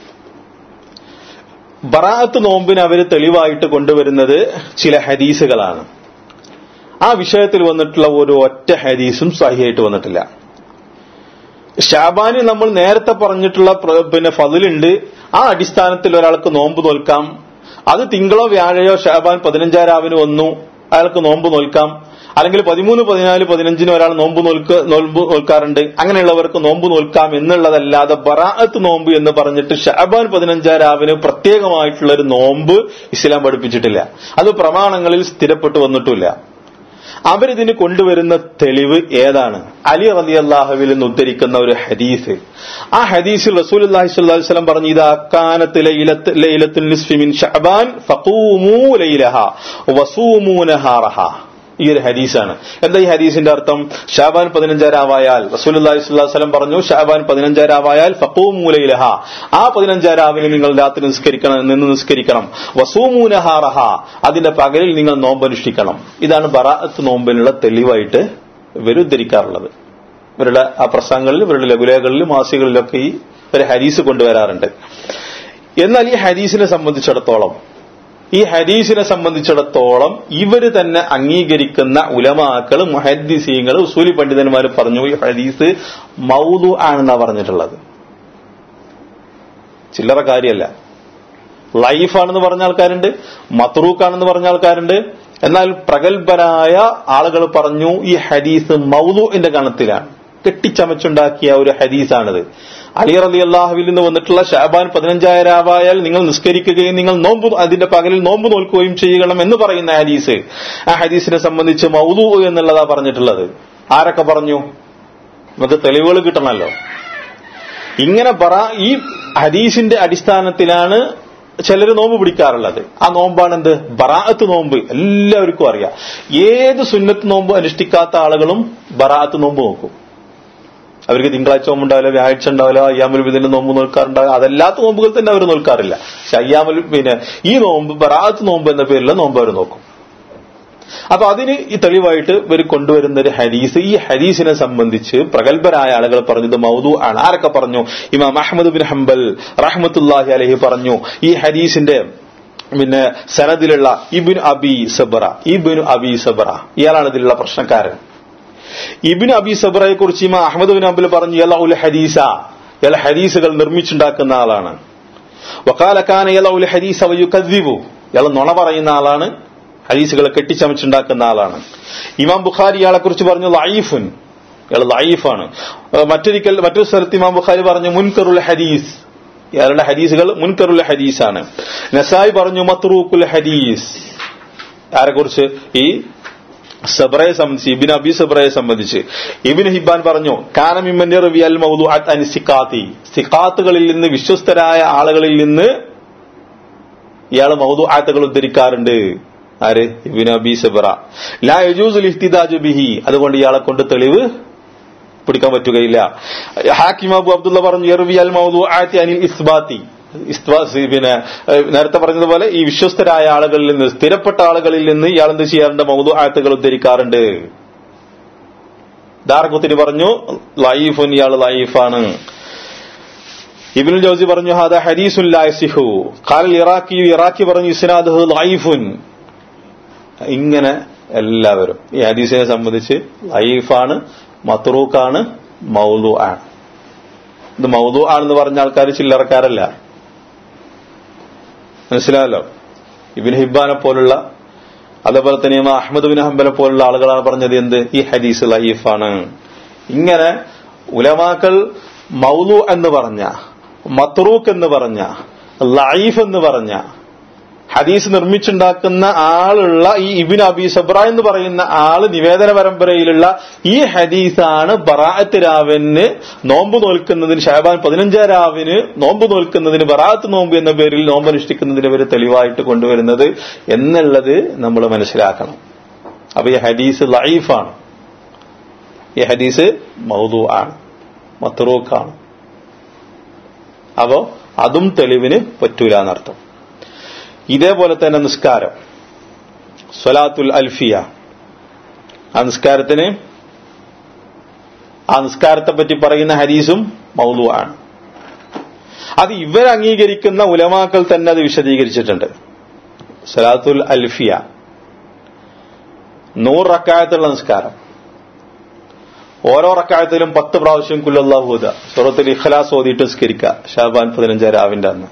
ബറാഅത്ത് നോമ്പിന് അവർ തെളിവായിട്ട് കൊണ്ടുവരുന്നത് ചില ഹദീസുകളാണ്. ആ വിഷയത്തിൽ വന്നിട്ടുള്ള ഒരു ഒറ്റ ഹദീസും സഹിയായിട്ട് വന്നിട്ടില്ല. ശഅബാനിൽ നമ്മൾ നേരത്തെ പറഞ്ഞിട്ടുള്ള പിന്നെ ഫളിലുണ്ട്, ആ അടിസ്ഥാനത്തിൽ ഒരാൾക്ക് നോമ്പ് നോൽക്കാം. അത് തിങ്കളോ വ്യാഴയോ ശഅബാൻ പതിനഞ്ചാം രാവിന് വന്നു, അയാൾക്ക് നോമ്പ് നോൽക്കാം. അല്ലെങ്കിൽ പതിമൂന്ന് പതിനാല് പതിനഞ്ചിന് ഒരാൾ നോമ്പ് നോൽക്ക നോമ്പ് നോൽക്കാറുണ്ട്. അങ്ങനെയുള്ളവർക്ക് നോമ്പ് നോൽക്കാം എന്നുള്ളതല്ലാതെ ബറാഅത്ത് നോമ്പ് എന്ന് പറഞ്ഞിട്ട് ശഅബാൻ പതിനഞ്ചാം രാവിന് പ്രത്യേകമായിട്ടുള്ള ഒരു നോമ്പ് ഇസ്ലാം പഠിപ്പിച്ചിട്ടില്ല. അത് പ്രമാണങ്ങളിൽ സ്ഥിരപ്പെട്ടു വന്നിട്ടില്ല. അവരിതിന് കൊണ്ടുവരുന്ന തെളിവ് ഏതാണ്? അലി റളിയല്ലാഹുവിൽ നിന്ന് ഉദ്ധരിക്കുന്ന ഒരു ഹദീസ്. ആ ഹദീസിൽ റസൂലുള്ളാഹി സ്വല്ലല്ലാഹു അലൈഹി വസല്ലം പറഞ്ഞു, ഇദാ കാനത്ത് ലൈലത്തുൽ നിസ്ഫി മിൻ ശഅബാൻ ഫഖൂമൂ ലൈലഹാ വസൂമൂ നഹാറഹാ. ഈ ഒരു ഹദീസാണ്. എന്താ ഈ ഹദീസിന്റെ അർത്ഥം? ശഅബാൻ പതിനഞ്ചാം രാവായാൽ റസൂലുള്ളാഹി സ്വല്ലല്ലാഹു അലൈഹി വസല്ലം പറഞ്ഞു, ശഅബാൻ പതിനഞ്ചാം രാവായാൽ ഫഖൂമൂ ലൈലഹാ, ആ പതിനഞ്ചാം രാവിന് നിങ്ങൾ രാത്രി നിസ്കരിക്കണം, നിന്ന് നിസ്കരിക്കണം. വസൂമൂ നഹാറഹാ, അതിന്റെ പകലിൽ നിങ്ങൾ നോമ്പനുഷ്ഠിക്കണം. ഇതാണ് ബറാഅത്ത് നോമ്പിനുള്ള തെളിവായിട്ട് ഇവർ ഉദ്ധരിക്കാറുള്ളത്. ഇവരുടെ ആ പ്രസംഗങ്ങളിൽ, ഇവരുടെ ലഘുലേഖകളിലും മാസികളിലൊക്കെ ഈ ഒരു ഹദീസ് കൊണ്ടുവരാറുണ്ട്. എന്നാൽ ഈ ഹദീസിനെ സംബന്ധിച്ചിടത്തോളം ഈ ഹദീസിനെ സംബന്ധിച്ചിടത്തോളം ഇവര് തന്നെ അംഗീകരിക്കുന്ന ഉലമാക്കൾ, മുഹദ്ദിസീങ്ങൾ, ഉസൂലി പണ്ഡിതന്മാർ പറഞ്ഞു ഈ ഹദീസ് മൗദു ആണെന്നാ പറഞ്ഞിട്ടുള്ളത്. ചില്ലറ കാര്യമല്ല. ലൈഫാണെന്ന് പറഞ്ഞ ആൾക്കാരുണ്ട്, മത്രൂക്കാണെന്ന് പറഞ്ഞ ആൾക്കാരുണ്ട്. എന്നാൽ പ്രഗത്ഭരായ ആളുകൾ പറഞ്ഞു ഈ ഹദീസ് മൗദുഇന്റെ ഗണത്തിലാണ്, കെട്ടിച്ചമച്ചുണ്ടാക്കിയ ഒരു ഹദീസാണിത്. അലി റളിയല്ലാഹുവിൽ നിന്ന് വന്നിട്ടുള്ള ശഅബാൻ പതിനഞ്ചാം രാവായാൽ നിങ്ങൾ നിസ്കരിക്കുകയും നിങ്ങൾ നോമ്പ് അതിന്റെ പകലിൽ നോമ്പ് നോൽക്കുകയും ചെയ്യണം എന്ന് പറയുന്ന ഹദീസ്, ആ ഹദീസിനെ സംബന്ധിച്ച് മൗദു എന്നുള്ളതാ പറഞ്ഞിട്ടുള്ളത്. ആരൊക്കെ പറഞ്ഞു? നമുക്ക് തെളിവുകൾ കിട്ടണമല്ലോ. ഇങ്ങനെ പറ ഈ ഹദീസിന്റെ അടിസ്ഥാനത്തിലാണ് ചിലർ നോമ്പ് പിടിക്കാറുള്ളത്. ആ നോമ്പാണ് എന്ത്? ബറാഅത്ത് നോമ്പ്. എല്ലാവർക്കും അറിയാം. ഏത് സുന്നത്ത് നോമ്പ് അനുഷ്ഠിക്കാത്ത ആളുകളും ബറാഅത്ത് നോമ്പ് നോക്കും. അവർക്ക് തിങ്കളാഴ്ച നോമ്പ് ഉണ്ടാവില്ല, വ്യാഴാഴ്ച ഉണ്ടാവില്ല, അയ്യാമുൽ ബിദിന്റെ നോമ്പ് നോൽക്കാറുണ്ടാവില്ല. അതല്ലാത്ത നോമ്പുകൾ തന്നെ അവർ നോൽക്കാറില്ല. പക്ഷെ അയ്യാമുൽ പിന്നെ ഈ നോമ്പ് ബറാഅത്ത് നോമ്പ് എന്ന പേരിലുള്ള നോമ്പ് അവർ നോക്കും. അപ്പൊ അതിന് ഈ തെളിവായിട്ട് ഇവർ കൊണ്ടുവരുന്ന ഒരു ഹദീസ്, ഈ ഹദീസിനെ സംബന്ധിച്ച് പ്രഗത്ഭരായ ആളുകൾ പറഞ്ഞത് മൗദു ആണ്. ആരൊക്കെ പറഞ്ഞു? ഇമാം അഹ്മദ് ബിൻ ഹംബൽ റഹ്മത്തുള്ളാഹി അലൈഹി പറഞ്ഞു, ഈ ഹദീസിന്റെ പിന്നെ സനദിലുള്ള ഇബ്നു അബി സബ്റ, ഇബ്നു അബി സബ്റ ഇയാളാണ് ഇതിലുള്ള പ്രശ്നക്കാരൻ. ഇബ്നു അബി സബ്റയെ കുറിച്ച് ഇമാം അഹ്മദ് ബിൻ ഹംബൽ പറഞ്ഞു, യലഉൽ ഹദീസ, ഇയാൾ ഹദീസുകൾ നിർമ്മിച്ചുണ്ടാക്കുന്ന ആളാണ്. വഖാല കാന യലഉൽ ഹദീസ വയുകദ്ദിബു, ഇയാൾ നുണ പറയുന്ന ആളാണ്, ഹദീസുകൾ കെട്ടിച്ചമച്ചുണ്ടാക്കുന്ന ആളാണ്. ഇമാം ബുഖാരി ഇയാളെ കുറിച്ച് പറഞ്ഞു ലഈഫുൻ, ഇയാൾ ലഈഫാണ്. മറ്റൊരിക്കൽ മറ്റൊരു സ്ഥലത്ത് ഇമാം ബുഖാരി പറഞ്ഞു മുൻകറുൽ ഹദീസ്, ഇയാളുടെ ഹദീസുകൾ മുൻകറുൽ ഹദീസാണ്. നസായി പറഞ്ഞു മത്രൂക്കുൽ ഹദീസ്. ആരെ കുറിച്ച്? ഈ സബ്രയെ സംബന്ധിച്ച്, ഇബ്നു അബി സബ്രയെ സംബന്ധിച്ച്. ഇബ്നു ഹിബ്ബാൻ പറഞ്ഞു കാന മിമ്മൻ യർവി അൽ മൗദൂഅത്ത് അൻ സിഖാത്തി, സിഖാത്തുകളിൽ നിന്ന് വിശ്വസ്തരായ ആളുകളിൽ നിന്ന് ഇയാൾ മൗദൂഅത്തുകൾ ഉദ്ധരിക്കാറുണ്ട്. ആര്? ഇബ്നു അബി സബ്ര. ലാ യജൂസുൽ ഇഹ്തിദാജു ബിഹി, അതുകൊണ്ട് ഇയാളെ കൊണ്ട് തെളിവ് പിടിക്കാൻ പറ്റുകയില്ല. ഹാക്കിം അബു അബ്ദുള്ള പറഞ്ഞു യർവി അൽ മൗദൂഅത്തി അനിൽ ഇസ്ബാത്തി, പിന്നെ നേരത്തെ പറഞ്ഞതുപോലെ ഈ വിശ്വസ്തരായ ആളുകളിൽ നിന്ന്, സ്ഥിരപ്പെട്ട ആളുകളിൽ നിന്ന് ഇയാൾ എന്ത് ചെയ്യാറുണ്ട്? മൗദൂഅത്തുകൾ ഉദ്ധരിക്കാറുണ്ട്. ദാറഖുത്നി പറഞ്ഞു ലഈഫുൻ, ഇയാൾ ലഈഫാണ്. ഇബ്നുൽ ജൗസി പറഞ്ഞു ഹാദാ ഹദീസുൻ ലാ യസിഹു. ഖാൽ ഇറാഖി, ഇറാഖി പറഞ്ഞു ഇസ്നാദുഹു ലഈഫുൻ. ഇങ്ങനെ എല്ലാവരും ഈ ഹദീസിനെ സംബന്ധിച്ച് ലഈഫാണ്, മത്റൂക്കാണ്, മൗദൂആണ്. ഇത് മൗദൂആണെന്ന് പറഞ്ഞ ആൾക്കാർ ചില്ലറക്കാരല്ല, മനസ്സിലായല്ലോ. ഇബ്നു ഹിബ്ബാനെ പോലുള്ള, അതേപോലെ തന്നെ ഇമാം അഹ്മദ് ബിൻ ഹംബലെ പോലുള്ള ആളുകളാണ് പറഞ്ഞത് എന്ത്? ഈ ഹദീസ് ലഈഫാണ്. ഇങ്ങനെ ഉലമാക്കൾ മൗദൂ എന്ന് പറഞ്ഞ, മത്റൂക്ക് എന്ന് പറഞ്ഞ, ലഈഫ് എന്ന് പറഞ്ഞ ഹദീസ് നിർമ്മിച്ചുണ്ടാക്കുന്ന ആളുള്ള ഈ ഇബ്നു അബി സബ്ര എന്ന് പറയുന്ന ആള് നിവേദന പരമ്പരയിലുള്ള ഈ ഹദീസാണ് ബറാഅത്ത് രാവിന് നോമ്പ് നോൽക്കുന്നതിന്, ശഅബാൻ പതിനഞ്ചാം രാവിന് നോമ്പ് നോൽക്കുന്നതിന് ബറാഅത്ത് നോമ്പ് എന്ന പേരിൽ നോമ്പ് അനുഷ്ഠിക്കുന്നതിന് ഇവർ തെളിവായിട്ട് കൊണ്ടുവരുന്നത് എന്നുള്ളത് നമ്മൾ മനസ്സിലാക്കണം. അപ്പൊ ഈ ഹദീസ് ലഈഫാണ്, ഈ ഹദീസ് മൗദൂആണ്, മത്റൂക്കാണ്. അപ്പോ അതും തെളിവിന് പറ്റൂല എന്നർത്ഥം. ഇതേപോലെ തന്നെ നിസ്കാരം, സ്വലാത്തുൽ അൽഫിയ, ആ നിസ്കാരത്തിന് ആ നിസ്കാരത്തെ പറ്റി പറയുന്ന ഹദീസും മൗദൂആണ്. അത് ഇവർ അംഗീകരിക്കുന്ന ഉലമാക്കൾ തന്നെ അത് വിശദീകരിച്ചിട്ടുണ്ട്. സ്വലാത്തുൽ അൽഫിയ നൂറ് റക്അത്തുള്ള നിസ്കാരം, ഓരോ റക്അത്തിലും പത്ത് പ്രാവശ്യം ഖുൽ ഹുവല്ലാഹു അഹദ് സൂറത്തുൽ ഇഖ്ലാസ് ഓതിയിട്ട് നിസ്കരിക്കുക ശഅബാൻ പതിനഞ്ചാം രാവിന്റെ അന്ന്.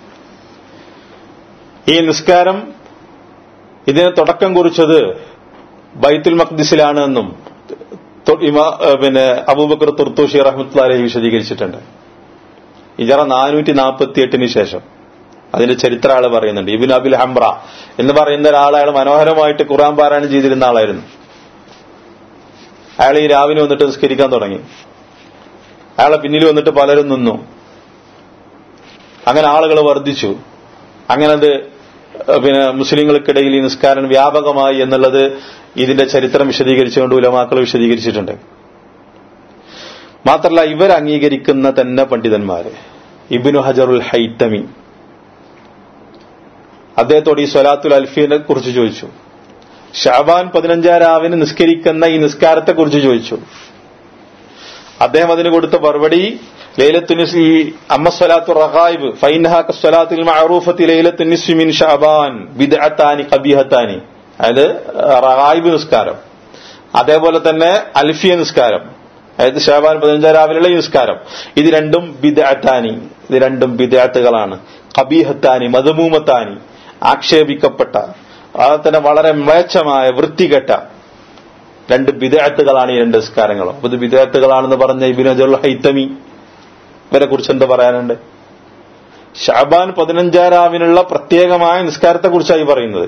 ഈ നിസ്കാരം ഇതിന് തുടക്കം കുറിച്ചത് ബൈത്തുൽ മഖ്ദിസിലാണ് എന്നും പിന്നെ അബൂബക്കർ തുർത്തൂഷി റഹ്മത്തുള്ളാഹി അലൈഹി വിശദീകരിച്ചിട്ടുണ്ട്. ഹിജറ നാനൂറ്റി നാൽപ്പത്തി എട്ടിന് ശേഷം. അതിന്റെ ചരിത്ര ആള് പറയുന്നുണ്ട്. ഇബ്നു അബിൽ ഹംറ എന്ന് പറയുന്ന ഒരാൾ, അയാൾ മനോഹരമായിട്ട് ഖുർആൻ പാരായണം ചെയ്തിരുന്ന ആളായിരുന്നു. അയാൾ ഈ രാവിലെ വന്നിട്ട് നിസ്കരിക്കാൻ തുടങ്ങി. അയാളെ പിന്നിൽ വന്നിട്ട് പലരും നിന്നു. അങ്ങനെ ആളുകൾ വർദ്ധിച്ചു. അങ്ങനെ അത് പിന്നെ മുസ്ലിങ്ങൾക്കിടയിൽ ഈ നിസ്കാരം വ്യാപകമായി എന്നുള്ളത് ഇതിന്റെ ചരിത്രം വിശദീകരിച്ചുകൊണ്ട് ഉലമാക്കൾ വിശദീകരിച്ചിട്ടുണ്ട്. മാത്രമല്ല ഇവർ അംഗീകരിക്കുന്ന തന്നെ പണ്ഡിതന്മാര്, ഇബ്നു ഹജറുൽ ഹൈതമി, അദ്ദേഹത്തോട് ഈ സ്വലാത്തുൽ അൽഫിയെ കുറിച്ച് ചോദിച്ചു. ശഅബാൻ പതിനഞ്ചാം രാവിന് നിസ്കരിക്കുന്ന ഈ നിസ്കാരത്തെ കുറിച്ച് ചോദിച്ചു. അദ്ദേഹം അതിന് കൊടുത്ത മറുപടി ലൈലത്തുൻ നിസ്ഫി അമ്മ സ്വലാത്തു റഗായിബ് ഫൈനഹാ കസ്വലാത്തുൽ മഅറൂഫത്തി ലൈലത്തുൻ നിസ്ഫി മിൻ ശഅബാൻ ബിദ്അത്താനി ഖബീഹത്താനി. അതായത് റഗായിബ് നിസ്കാരം, അതേപോലെ തന്നെ അൽഫിയ നിസ്കാരം, അതായത് ശഅബാൻ പതിനഞ്ചാം രാവിലുള്ള ഈ നിസ്കാരം, ഇത് രണ്ടും ബിദ്അത്താനി, ഇത് രണ്ടും ബിദ്അത്തുകളാണ്. ഖബീഹത്താനി, മദ്മൂമത്താനി, ആക്ഷേപിക്കപ്പെട്ട, അതുപോലെ തന്നെ വളരെ മ്ലേച്ഛമായ വൃത്തികെട്ട രണ്ട് ബിദ്അത്തുകളാണ് ഈ രണ്ട് നിസ്കാരങ്ങളും. അപ്പൊ ഇത് ബിദ്അത്തുകളാണെന്ന് പറഞ്ഞ ഇബ്നു ഹജറുൽ ഹൈതമി ഇവരെ കുറിച്ച് എന്താ പറയാനുണ്ട്? ശഅബാൻ പതിനഞ്ചാം രാവിനുള്ള പ്രത്യേകമായ നിസ്കാരത്തെ കുറിച്ചായി പറയുന്നത്.